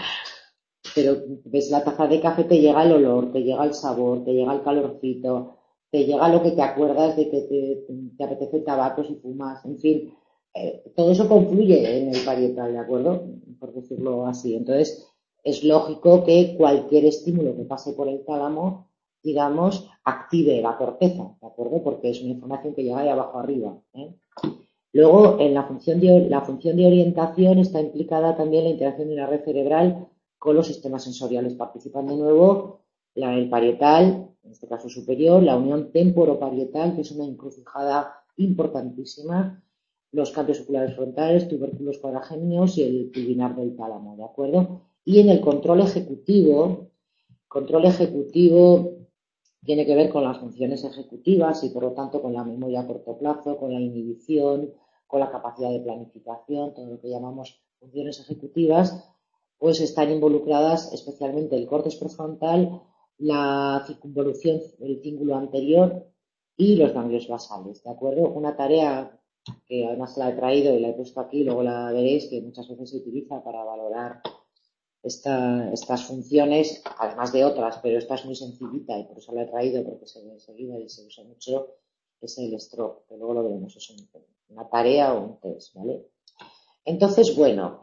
pero ves la taza de café, te llega el olor, te llega el sabor, te llega el calorcito, te llega lo que te acuerdas de que te, te apetece tabaco si fumas, en fin, eh, todo eso confluye en el parietal, ¿de acuerdo? Por decirlo así. Entonces, es lógico que cualquier estímulo que pase por el tálamo, digamos, active la corteza, ¿de acuerdo? Porque es una información que llega de abajo arriba, ¿eh? Luego, en la función, de, la función de orientación está implicada también la interacción de la red cerebral con los sistemas sensoriales. Participan de nuevo la, el parietal, en este caso superior, la unión temporoparietal, que es una encrucijada importantísima, los cambios oculares frontales, tubérculos cuadragénios y el pulvinar del tálamo, ¿de acuerdo? Y en el control ejecutivo, control ejecutivo tiene que ver con las funciones ejecutivas y por lo tanto con la memoria a corto plazo, con la inhibición, con la capacidad de planificación, todo lo que llamamos funciones ejecutivas, pues están involucradas especialmente el córtex prefrontal, la circunvolución, el cíngulo anterior y los ganglios basales, ¿de acuerdo? Una tarea que además la he traído y la he puesto aquí, luego la veréis, que muchas veces se utiliza para valorar esta, estas funciones, además de otras, pero esta es muy sencillita y por eso la he traído porque se ve enseguida y se usa mucho, es el stroke, que luego lo veremos, es una tarea o un test, ¿vale? Entonces, bueno,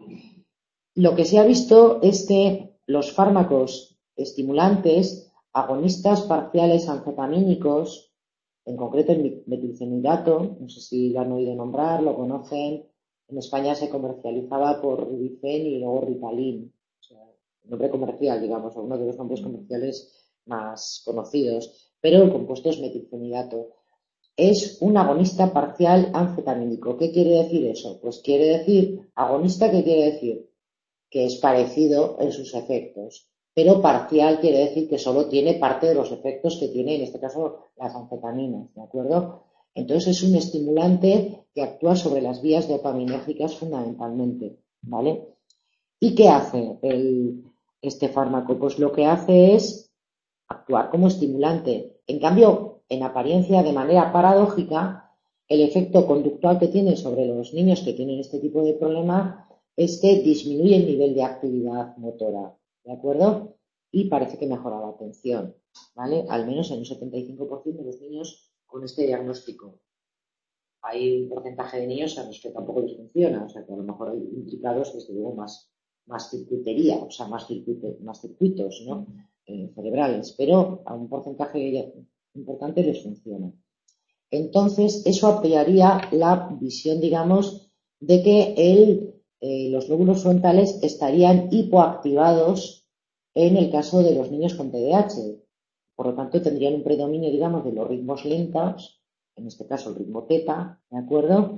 lo que se ha visto es que los fármacos estimulantes, agonistas parciales anfetamínicos, en concreto el metilfenidato, no sé si lo han oído nombrar, lo conocen, en España se comercializaba por Rubifen y luego Ritalin, o sea, nombre comercial, digamos, o uno de los nombres comerciales más conocidos, pero el compuesto es metilfenidato. Es un agonista parcial anfetamínico. ¿Qué quiere decir eso? Pues quiere decir, agonista, ¿qué quiere decir? Que es parecido en sus efectos, pero parcial quiere decir que solo tiene parte de los efectos que tiene, en este caso, las anfetaminas, ¿de acuerdo? Entonces es un estimulante que actúa sobre las vías dopaminérgicas fundamentalmente, ¿vale? ¿Y qué hace el, este fármaco? Pues lo que hace es actuar como estimulante. En cambio, en apariencia, de manera paradójica, el efecto conductual que tiene sobre los niños que tienen este tipo de problema es que disminuye el nivel de actividad motora, ¿de acuerdo? Y parece que mejora la atención, ¿vale? Al menos en un setenta y cinco por ciento de los niños con este diagnóstico. Hay un porcentaje de niños a los que tampoco les funciona, o sea que a lo mejor hay implicados, desde luego, más, más circuitería, o sea, más, circuito, más circuitos, ¿no? Eh, cerebrales, pero a un porcentaje importante les funciona. Entonces, eso apoyaría la visión, digamos, de que el, eh, los lóbulos frontales estarían hipoactivados en el caso de los niños con T D A H. Por lo tanto, tendrían un predominio, digamos, de los ritmos lentos, en este caso el ritmo teta, ¿de acuerdo?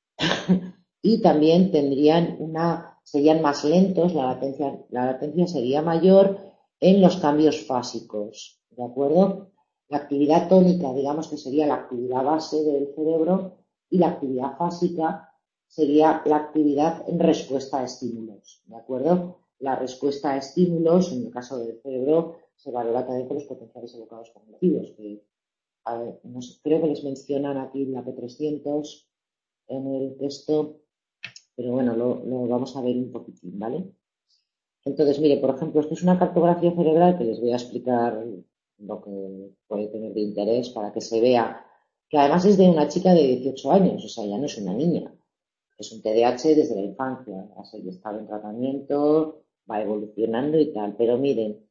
Y también tendrían una, serían más lentos, la latencia, la latencia sería mayor en los cambios fásicos, ¿de acuerdo? La actividad tónica, digamos que sería la actividad base del cerebro, y la actividad fásica sería la actividad en respuesta a estímulos, ¿de acuerdo? La respuesta a estímulos, en el caso del cerebro, se valora también con los potenciales evocados cognitivos, que a ver, no sé, creo que les mencionan aquí la P trescientos en el texto, pero bueno, lo, lo vamos a ver un poquitín, ¿vale? Entonces, mire, por ejemplo, esto es una cartografía cerebral que les voy a explicar lo que puede tener de interés para que se vea, que además es de una chica de dieciocho años, o sea, ya no es una niña, es un T D A H desde la infancia, ha estado en tratamiento, va evolucionando y tal, pero miren,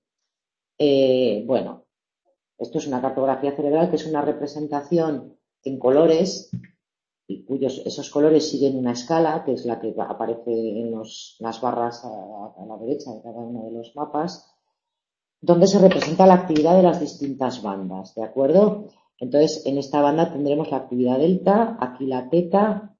eh, bueno, esto es una cartografía cerebral que es una representación en colores y cuyos esos colores siguen una escala, que es la que aparece en los, las barras a, a la derecha de cada uno de los mapas, donde se representa la actividad de las distintas bandas, ¿de acuerdo? Entonces, en esta banda tendremos la actividad delta, aquí la teta,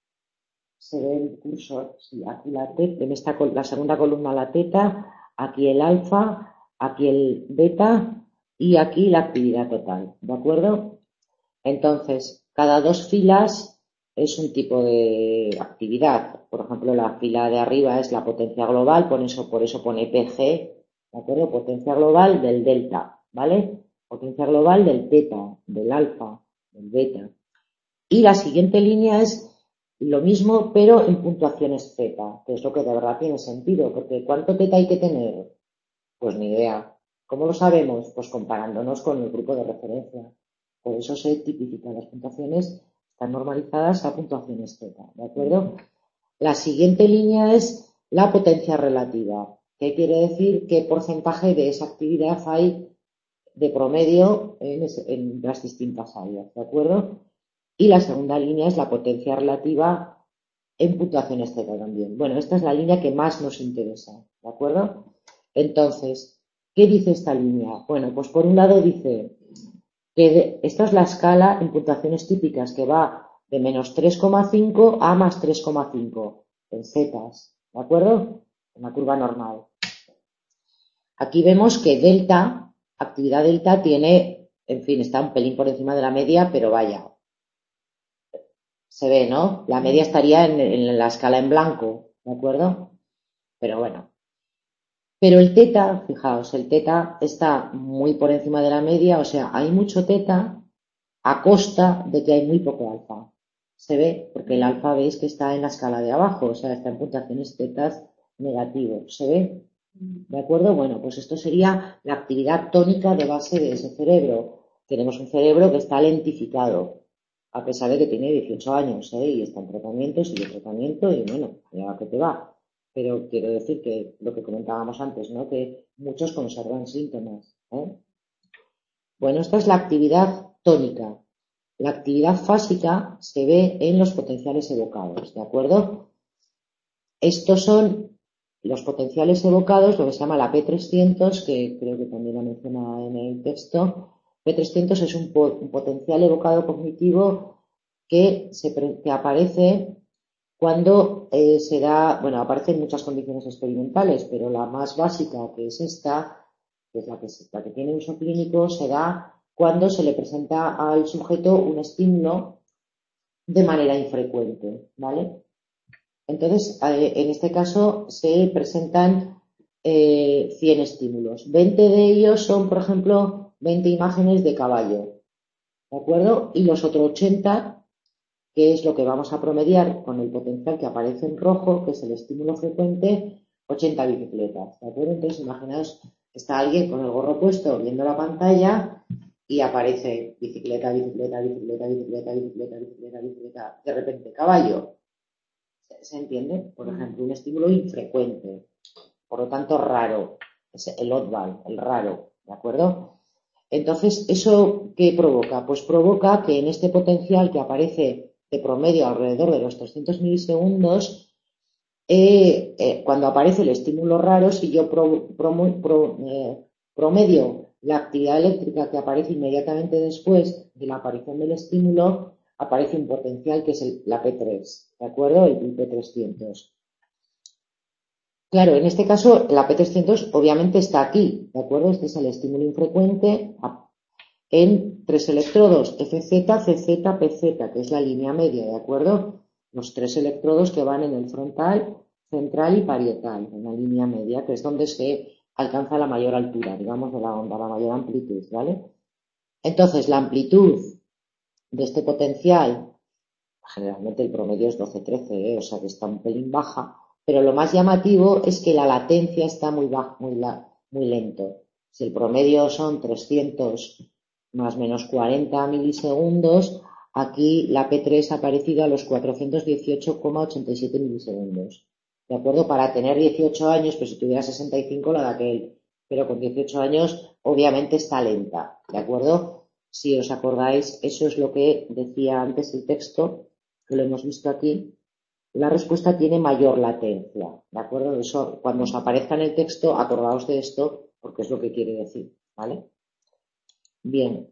se ve el cursor, sí, aquí la teta, en esta, la segunda columna la teta, aquí el alfa, aquí el beta y aquí la actividad total, ¿de acuerdo? Entonces, cada dos filas es un tipo de actividad. Por ejemplo, la fila de arriba es la potencia global, por eso, por eso pone P G, ¿de acuerdo? Potencia global del delta, ¿vale? Potencia global del teta, del alfa, del beta. Y la siguiente línea es lo mismo, pero en puntuaciones Z, que es lo que de verdad tiene sentido, porque ¿cuánto teta hay que tener? Pues ni idea. ¿Cómo lo sabemos? Pues comparándonos con el grupo de referencia. Por eso se tipifican las puntuaciones, están normalizadas a puntuaciones Z, ¿de acuerdo? La siguiente línea es la potencia relativa, que quiere decir qué porcentaje de esa actividad hay de promedio en, ese, en las distintas áreas, ¿de acuerdo? Y la segunda línea es la potencia relativa en puntuaciones Z también. Bueno, esta es la línea que más nos interesa, ¿de acuerdo? Entonces, ¿qué dice esta línea? Bueno, pues por un lado dice que de, esta es la escala en puntuaciones típicas que va de menos tres coma cinco a más tres coma cinco en zetas, ¿de acuerdo? En la curva normal. Aquí vemos que delta, actividad delta tiene, en fin, está un pelín por encima de la media, pero vaya, se ve, ¿no? La media estaría en, en la escala en blanco, ¿de acuerdo? Pero bueno. Pero el teta, fijaos, el teta está muy por encima de la media, o sea, hay mucho teta a costa de que hay muy poco alfa. Se ve, porque el alfa veis que está en la escala de abajo, o sea, está en puntuaciones tetas negativo. ¿Se ve? ¿De acuerdo? Bueno, pues esto sería la actividad tónica de base de ese cerebro. Tenemos un cerebro que está lentificado, a pesar de que tiene dieciocho años, ¿eh? Y está en tratamiento, sigue tratamiento y bueno, ya que te va. Pero quiero decir que lo que comentábamos antes, ¿no? Que muchos conservan síntomas, ¿eh? Bueno, esta es la actividad tónica. La actividad fásica se ve en los potenciales evocados, ¿de acuerdo? Estos son los potenciales evocados, lo que se llama la P trescientos, que creo que también la menciona en el texto. P trescientos es un, po un potencial evocado cognitivo que, se que aparece cuando eh, se da, bueno, aparece en muchas condiciones experimentales, pero la más básica, que es esta, que es la que, la que tiene uso clínico, se da cuando se le presenta al sujeto un estímulo de manera infrecuente, ¿vale? Entonces, en este caso se presentan eh, cien estímulos. veinte de ellos son, por ejemplo, veinte imágenes de caballo, ¿de acuerdo? Y los otros ochenta, que es lo que vamos a promediar con el potencial que aparece en rojo, que es el estímulo frecuente, ochenta bicicletas, ¿de acuerdo? Entonces, imaginaos que está alguien con el gorro puesto viendo la pantalla y aparece bicicleta, bicicleta, bicicleta, bicicleta, bicicleta, bicicleta, bicicleta, de repente caballo. ¿Se entiende? Por ejemplo, un estímulo infrecuente, por lo tanto raro, es el oddball, el raro, ¿de acuerdo? Entonces, ¿eso qué provoca? Pues provoca que en este potencial que aparece de promedio alrededor de los trescientos milisegundos, eh, eh, cuando aparece el estímulo raro, si yo pro, pro, pro, eh, promedio la actividad eléctrica que aparece inmediatamente después de la aparición del estímulo, aparece un potencial que es el, la P tres, ¿de acuerdo? El, el P trescientos. Claro, en este caso la P trescientos obviamente está aquí, ¿de acuerdo? Este es el estímulo infrecuente en tres electrodos, F Z, C Z, P Z, que es la línea media, ¿de acuerdo? los tres electrodos que van en el frontal, central y parietal, en la línea media, que es donde se alcanza la mayor altura, digamos, de la onda, la mayor amplitud, ¿vale? Entonces, la amplitud de este potencial, generalmente el promedio es doce trece, ¿eh? O sea que está un pelín baja, pero lo más llamativo es que la latencia está muy baja, muy, la, muy lento. Si el promedio son trescientos más menos cuarenta milisegundos, aquí la P tres ha aparecido a los cuatrocientos dieciocho coma ochenta y siete milisegundos. ¿De acuerdo? Para tener dieciocho años, pues si tuviera sesenta y cinco la de aquel, pero con dieciocho años obviamente está lenta. ¿De acuerdo? Si os acordáis, eso es lo que decía antes el texto, que lo hemos visto aquí. La respuesta tiene mayor latencia. ¿De acuerdo? Eso, cuando os aparezca en el texto, acordaos de esto, porque es lo que quiere decir. ¿Vale? Bien.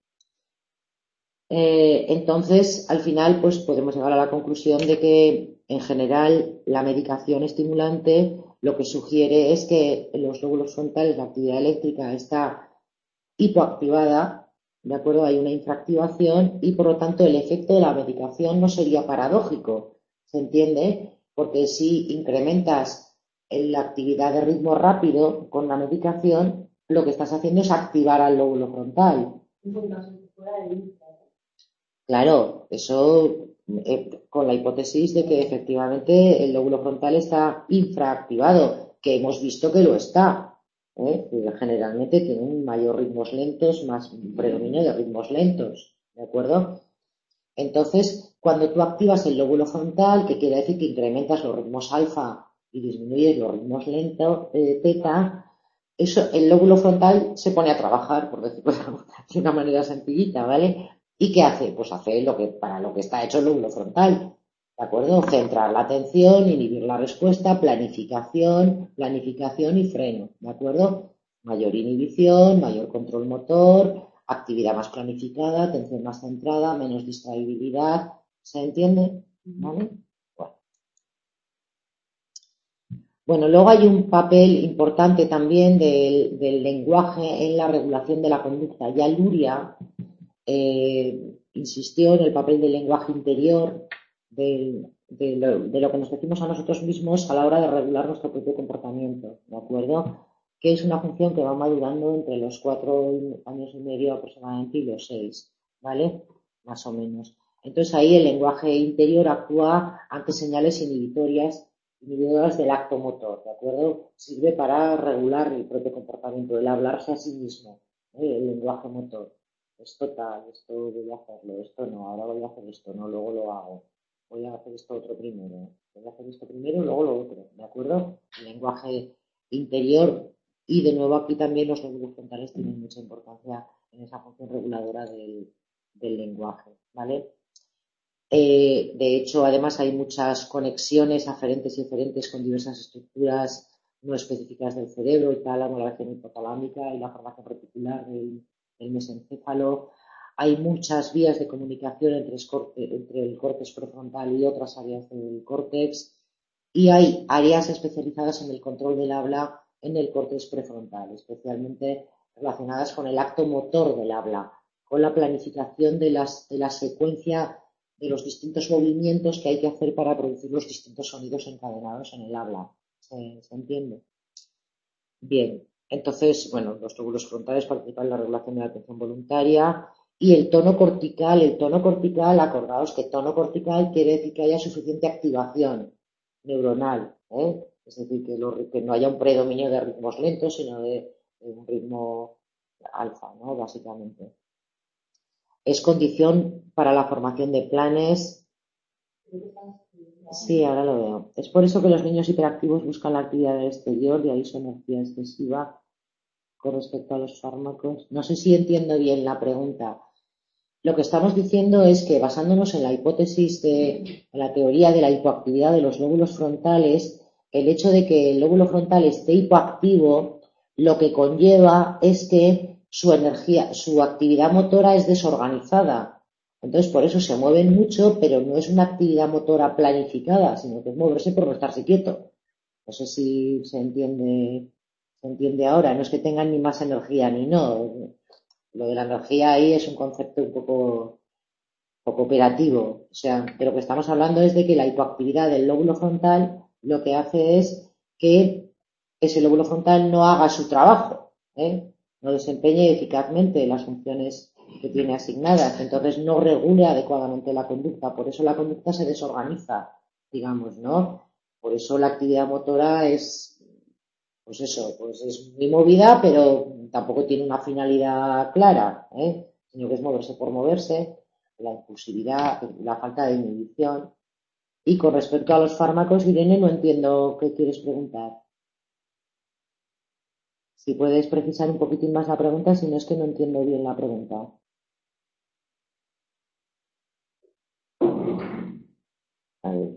Eh, entonces, al final, pues podemos llegar a la conclusión de que, en general, la medicación estimulante lo que sugiere es que en los lóbulos frontales la actividad eléctrica está hipoactivada, ¿de acuerdo? Hay una infraactivación y, por lo tanto, el efecto de la medicación no sería paradójico, ¿se entiende? Porque si incrementas la actividad de ritmo rápido con la medicación, lo que estás haciendo es activar al lóbulo frontal. Claro, eso eh, con la hipótesis de que efectivamente el lóbulo frontal está infraactivado, que hemos visto que lo está. ¿eh? Generalmente tienen mayor ritmos lentos, más predominio de ritmos lentos, ¿de acuerdo? Entonces, cuando tú activas el lóbulo frontal, que quiere decir que incrementas los ritmos alfa y disminuyes los ritmos lentos, eh, teta, eso, el lóbulo frontal se pone a trabajar, por decirlo de una manera sencillita, ¿vale? ¿Y qué hace? Pues hace lo que, para lo que está hecho el lóbulo frontal, ¿de acuerdo? Centrar la atención, inhibir la respuesta, planificación, planificación y freno, ¿de acuerdo? Mayor inhibición, mayor control motor, actividad más planificada, atención más centrada, menos distraibilidad, ¿se entiende? ¿Vale? Bueno. Bueno, luego hay un papel importante también del, del lenguaje en la regulación de la conducta. Ya Luria eh, insistió en el papel del lenguaje interior, de, de, lo, de lo que nos decimos a nosotros mismos a la hora de regular nuestro propio comportamiento, ¿de acuerdo? Que es una función que va madurando entre los cuatro años y medio aproximadamente y los seis, ¿vale? Más o menos. Entonces ahí el lenguaje interior actúa ante señales inhibitorias, inhibidoras del acto motor, ¿de acuerdo? Sirve para regular el propio comportamiento, el hablarse a sí mismo, ¿eh? El lenguaje motor. Esto tal, esto voy a hacerlo, esto no, ahora voy a hacer esto, no, luego lo hago. Voy a hacer esto otro primero, voy a hacer esto primero, luego lo otro, ¿de acuerdo? El lenguaje interior y de nuevo aquí también los lóbulos frontales tienen mucha importancia en esa función reguladora del, del lenguaje, ¿vale? Eh, de hecho, además hay muchas conexiones aferentes y eferentes con diversas estructuras no específicas del cerebro, el tálamo, la región hipotalámica y la formación reticular del, del mesencéfalo. Hay muchas vías de comunicación entre, entre el córtex prefrontal y otras áreas del córtex y hay áreas especializadas en el control del habla en el córtex prefrontal, especialmente relacionadas con el acto motor del habla, con la planificación de, las, de la secuencia de los distintos movimientos que hay que hacer para producir los distintos sonidos encadenados en el habla. ¿Se, se entiende? Bien, entonces, bueno, los lóbulos frontales participan en la regulación de la atención voluntaria y el tono cortical, el tono cortical, acordaos que tono cortical quiere decir que haya suficiente activación neuronal, ¿eh? Es decir, que, lo, que no haya un predominio de ritmos lentos, sino de, de un ritmo alfa, ¿no? Básicamente. Es condición para la formación de planes. Sí, ahora lo veo. Es por eso que los niños hiperactivos buscan la actividad del exterior, de ahí su energía excesiva con respecto a los fármacos. No sé si entiendo bien la pregunta. Lo que estamos diciendo es que basándonos en la hipótesis de en la teoría de la hipoactividad de los lóbulos frontales, el hecho de que el lóbulo frontal esté hipoactivo, lo que conlleva es que su energía, su actividad motora es desorganizada. Entonces, por eso se mueven mucho, pero no es una actividad motora planificada, sino que es moverse por no estarse quieto. No sé si se entiende, se entiende ahora. No es que tengan ni más energía ni no. Lo de la energía ahí es un concepto un poco, o cooperativo. O sea, de lo que estamos hablando es de que la hipoactividad del lóbulo frontal lo que hace es que ese lóbulo frontal no haga su trabajo, ¿eh? No desempeñe eficazmente las funciones que tiene asignadas, entonces no regule adecuadamente la conducta, por eso la conducta se desorganiza, digamos, ¿no? Por eso la actividad motora es, pues eso, pues es muy movida, pero tampoco tiene una finalidad clara, ¿eh? Sino que es moverse por moverse, la impulsividad, la falta de inhibición. Y con respecto a los fármacos, Irene, no entiendo qué quieres preguntar. Si puedes precisar un poquitín más la pregunta, si no es que no entiendo bien la pregunta. A ver.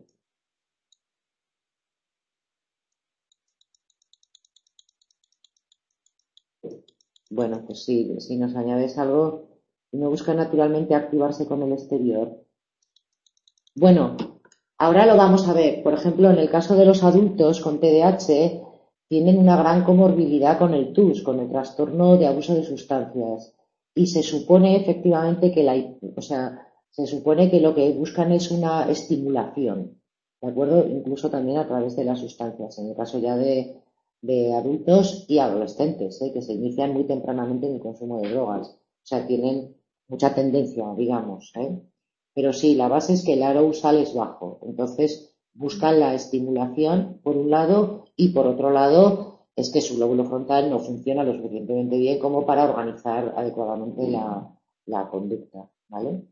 Bueno, pues sí, si nos añades algo, no busca naturalmente activarse con el exterior. Bueno, ahora lo vamos a ver. Por ejemplo, en el caso de los adultos con T D A H, tienen una gran comorbilidad con el T U S, con el trastorno de abuso de sustancias. Y se supone efectivamente que la, o sea, se supone que lo que buscan es una estimulación, ¿de acuerdo? Incluso también a través de las sustancias, en el caso ya de, de adultos y adolescentes, ¿eh? Que se inician muy tempranamente en el consumo de drogas. O sea, tienen mucha tendencia, digamos, ¿eh? Pero sí, la base es que el arousal es bajo. Entonces, buscan la estimulación por un lado y por otro lado es que su lóbulo frontal no funciona lo suficientemente bien como para organizar adecuadamente la, la conducta, ¿vale?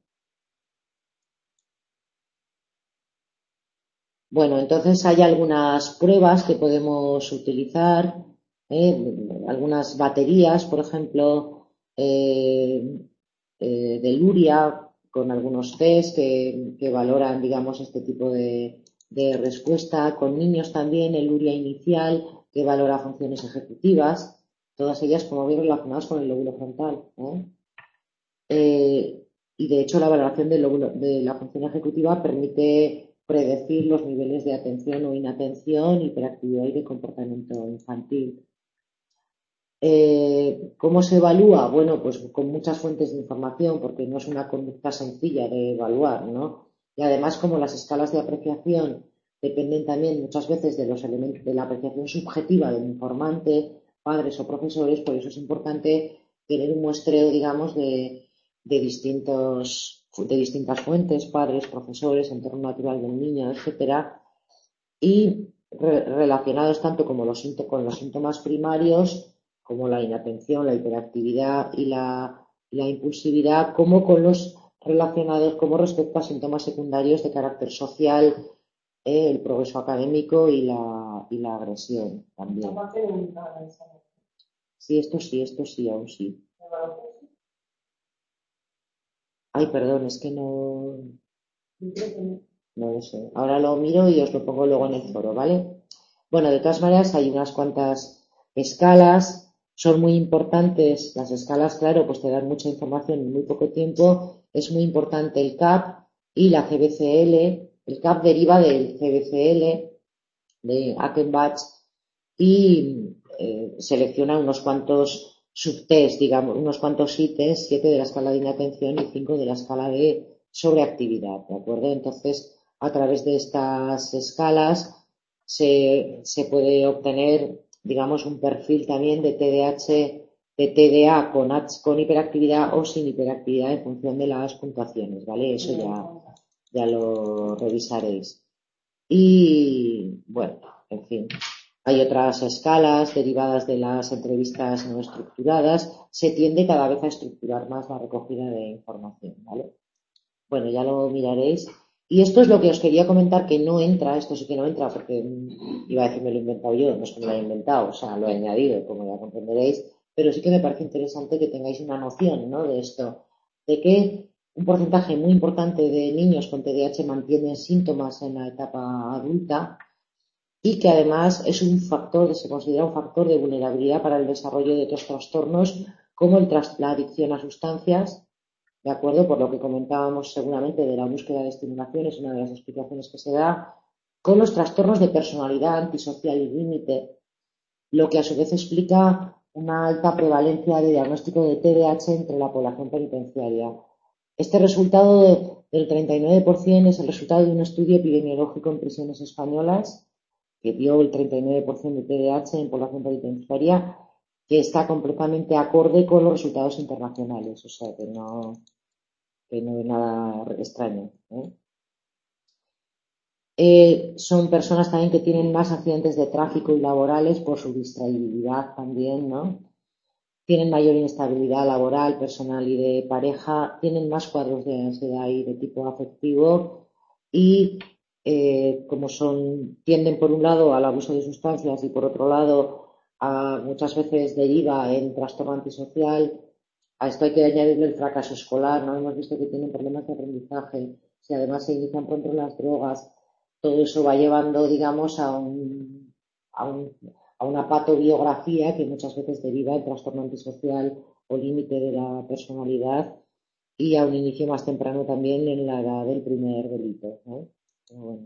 Bueno, entonces hay algunas pruebas que podemos utilizar, ¿eh? Algunas baterías, por ejemplo, eh, eh, de Luria, con algunos test que, que valoran, digamos, este tipo de, de respuesta. Con niños también, el Luria inicial, que valora funciones ejecutivas, todas ellas, como bien, relacionadas con el lóbulo frontal, ¿eh? Eh, y de hecho, la valoración del lóbulo, de la función ejecutiva permite predecir los niveles de atención o inatención, hiperactividad y de comportamiento infantil. Eh, ¿Cómo se evalúa? Bueno, pues con muchas fuentes de información, porque no es una conducta sencilla de evaluar, ¿no? Y además, como las escalas de apreciación dependen también muchas veces de los elementos de la apreciación subjetiva del informante, padres o profesores, por eso es importante tener un muestreo, digamos, de, de distintos, de distintas fuentes, padres, profesores, entorno natural del niño, etcétera, y re relacionados tanto como los, con los síntomas primarios, como la inatención, la hiperactividad y la, la impulsividad, como con los relacionados como respecto a síntomas secundarios de carácter social, eh, el progreso académico y la, y la agresión también. Sí, esto sí, esto sí, aún sí. Ay, perdón, es que no, no lo sé. Ahora lo miro y os lo pongo luego en el foro, ¿vale? Bueno, de todas maneras hay unas cuantas escalas, son muy importantes. Las escalas, claro, pues te dan mucha información en muy poco tiempo. Es muy importante el C A P y la C B C L. El C A P deriva del C B C L, de Ackenbach, y eh, selecciona unos cuantos subtest, digamos, unos cuantos ítems, siete de la escala de inatención y cinco de la escala de sobreactividad, ¿de acuerdo? Entonces, a través de estas escalas se, se puede obtener, digamos, un perfil también de T D A H, de T D A con, con hiperactividad o sin hiperactividad en función de las puntuaciones, ¿vale? Eso ya, ya lo revisaréis. Y bueno, en fin, hay otras escalas derivadas de las entrevistas no estructuradas. Se tiende cada vez a estructurar más la recogida de información, ¿vale? Bueno, ya lo miraréis. Y esto es lo que os quería comentar, que no entra, esto sí que no entra, porque iba a decir me lo he inventado yo, no es que me lo he inventado, o sea, lo he añadido, como ya comprenderéis, pero sí que me parece interesante que tengáis una noción, ¿no?, de esto, de que un porcentaje muy importante de niños con T D A H mantienen síntomas en la etapa adulta y que además es un factor, se considera un factor de vulnerabilidad para el desarrollo de otros trastornos como el, la adicción a sustancias. ¿De acuerdo? Por lo que comentábamos seguramente de la búsqueda de estimulación, es una de las explicaciones que se da, con los trastornos de personalidad antisocial y límite, lo que a su vez explica una alta prevalencia de diagnóstico de T D A H entre la población penitenciaria. Este resultado del treinta y nueve por ciento es el resultado de un estudio epidemiológico en prisiones españolas que vio el treinta y nueve por ciento de T D A H en población penitenciaria, que está completamente acorde con los resultados internacionales, o sea que no, que no es nada extraño, ¿eh? Eh, son personas también que tienen más accidentes de tráfico y laborales por su distraibilidad también, ¿no? Tienen mayor inestabilidad laboral, personal y de pareja, tienen más cuadros de ansiedad y de tipo afectivo y eh, como son, tienden por un lado al abuso de sustancias y por otro lado a, muchas veces deriva en trastorno antisocial. A esto hay que añadirle el fracaso escolar, ¿no? Hemos visto que tienen problemas de aprendizaje, si además se inician pronto las drogas, todo eso va llevando, digamos, a, un, a, un, a una patobiografía que muchas veces deriva en trastorno antisocial o límite de la personalidad y a un inicio más temprano también en la edad del primer delito, ¿no? Pero bueno.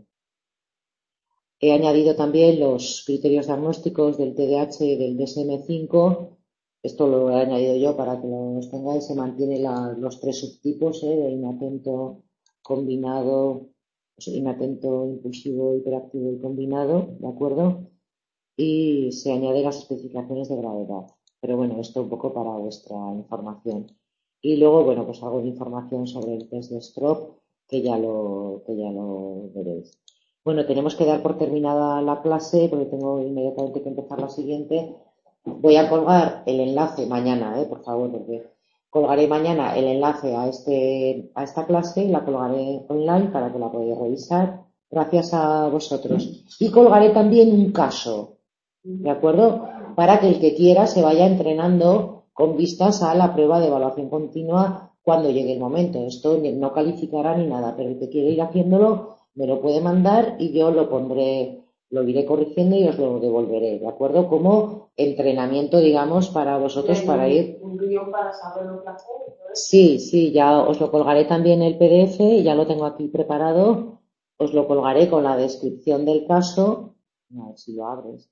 He añadido también los criterios diagnósticos del T D A H y del D S M cinco. Esto lo he añadido yo para que los tengáis. Se mantiene la, los tres subtipos, ¿eh? De inatento, combinado, o sea, inatento, impulsivo, hiperactivo y combinado, ¿de acuerdo? Y se añaden las especificaciones de gravedad. Pero bueno, esto un poco para vuestra información. Y luego, bueno, pues algo de información sobre el test de Stroop, que ya lo, que ya lo veréis. Bueno, tenemos que dar por terminada la clase porque tengo inmediatamente que empezar la siguiente. Voy a colgar el enlace mañana, ¿eh? Por favor, porque colgaré mañana el enlace a, este, a esta clase y la colgaré online para que la podáis revisar. Gracias a vosotros. Y colgaré también un caso, ¿de acuerdo? Para que el que quiera se vaya entrenando con vistas a la prueba de evaluación continua cuando llegue el momento. Esto no calificará ni nada, pero el que quiera ir haciéndolo me lo puede mandar y yo lo pondré, lo iré corrigiendo y os lo devolveré, ¿de acuerdo? Como entrenamiento, digamos, para vosotros para ir. ¿Un guión para saber lo que hacer? Sí, sí, ya os lo colgaré también el P D F, ya lo tengo aquí preparado. Os lo colgaré con la descripción del caso. A ver si lo abres.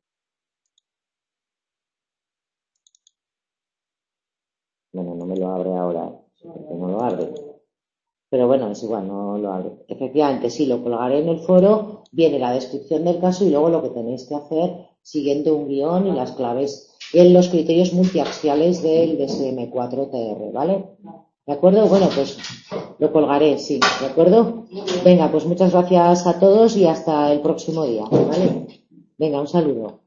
Bueno, no me lo abre ahora, porque no lo abre. Pero bueno, es igual, no lo abre. Efectivamente, sí, lo colgaré en el foro, viene la descripción del caso y luego lo que tenéis que hacer siguiendo un guión y las claves en los criterios multiaxiales del D S M cuatro T R, ¿vale? ¿De acuerdo? Bueno, pues lo colgaré, sí, ¿de acuerdo? Venga, pues muchas gracias a todos y hasta el próximo día, ¿vale? Venga, un saludo.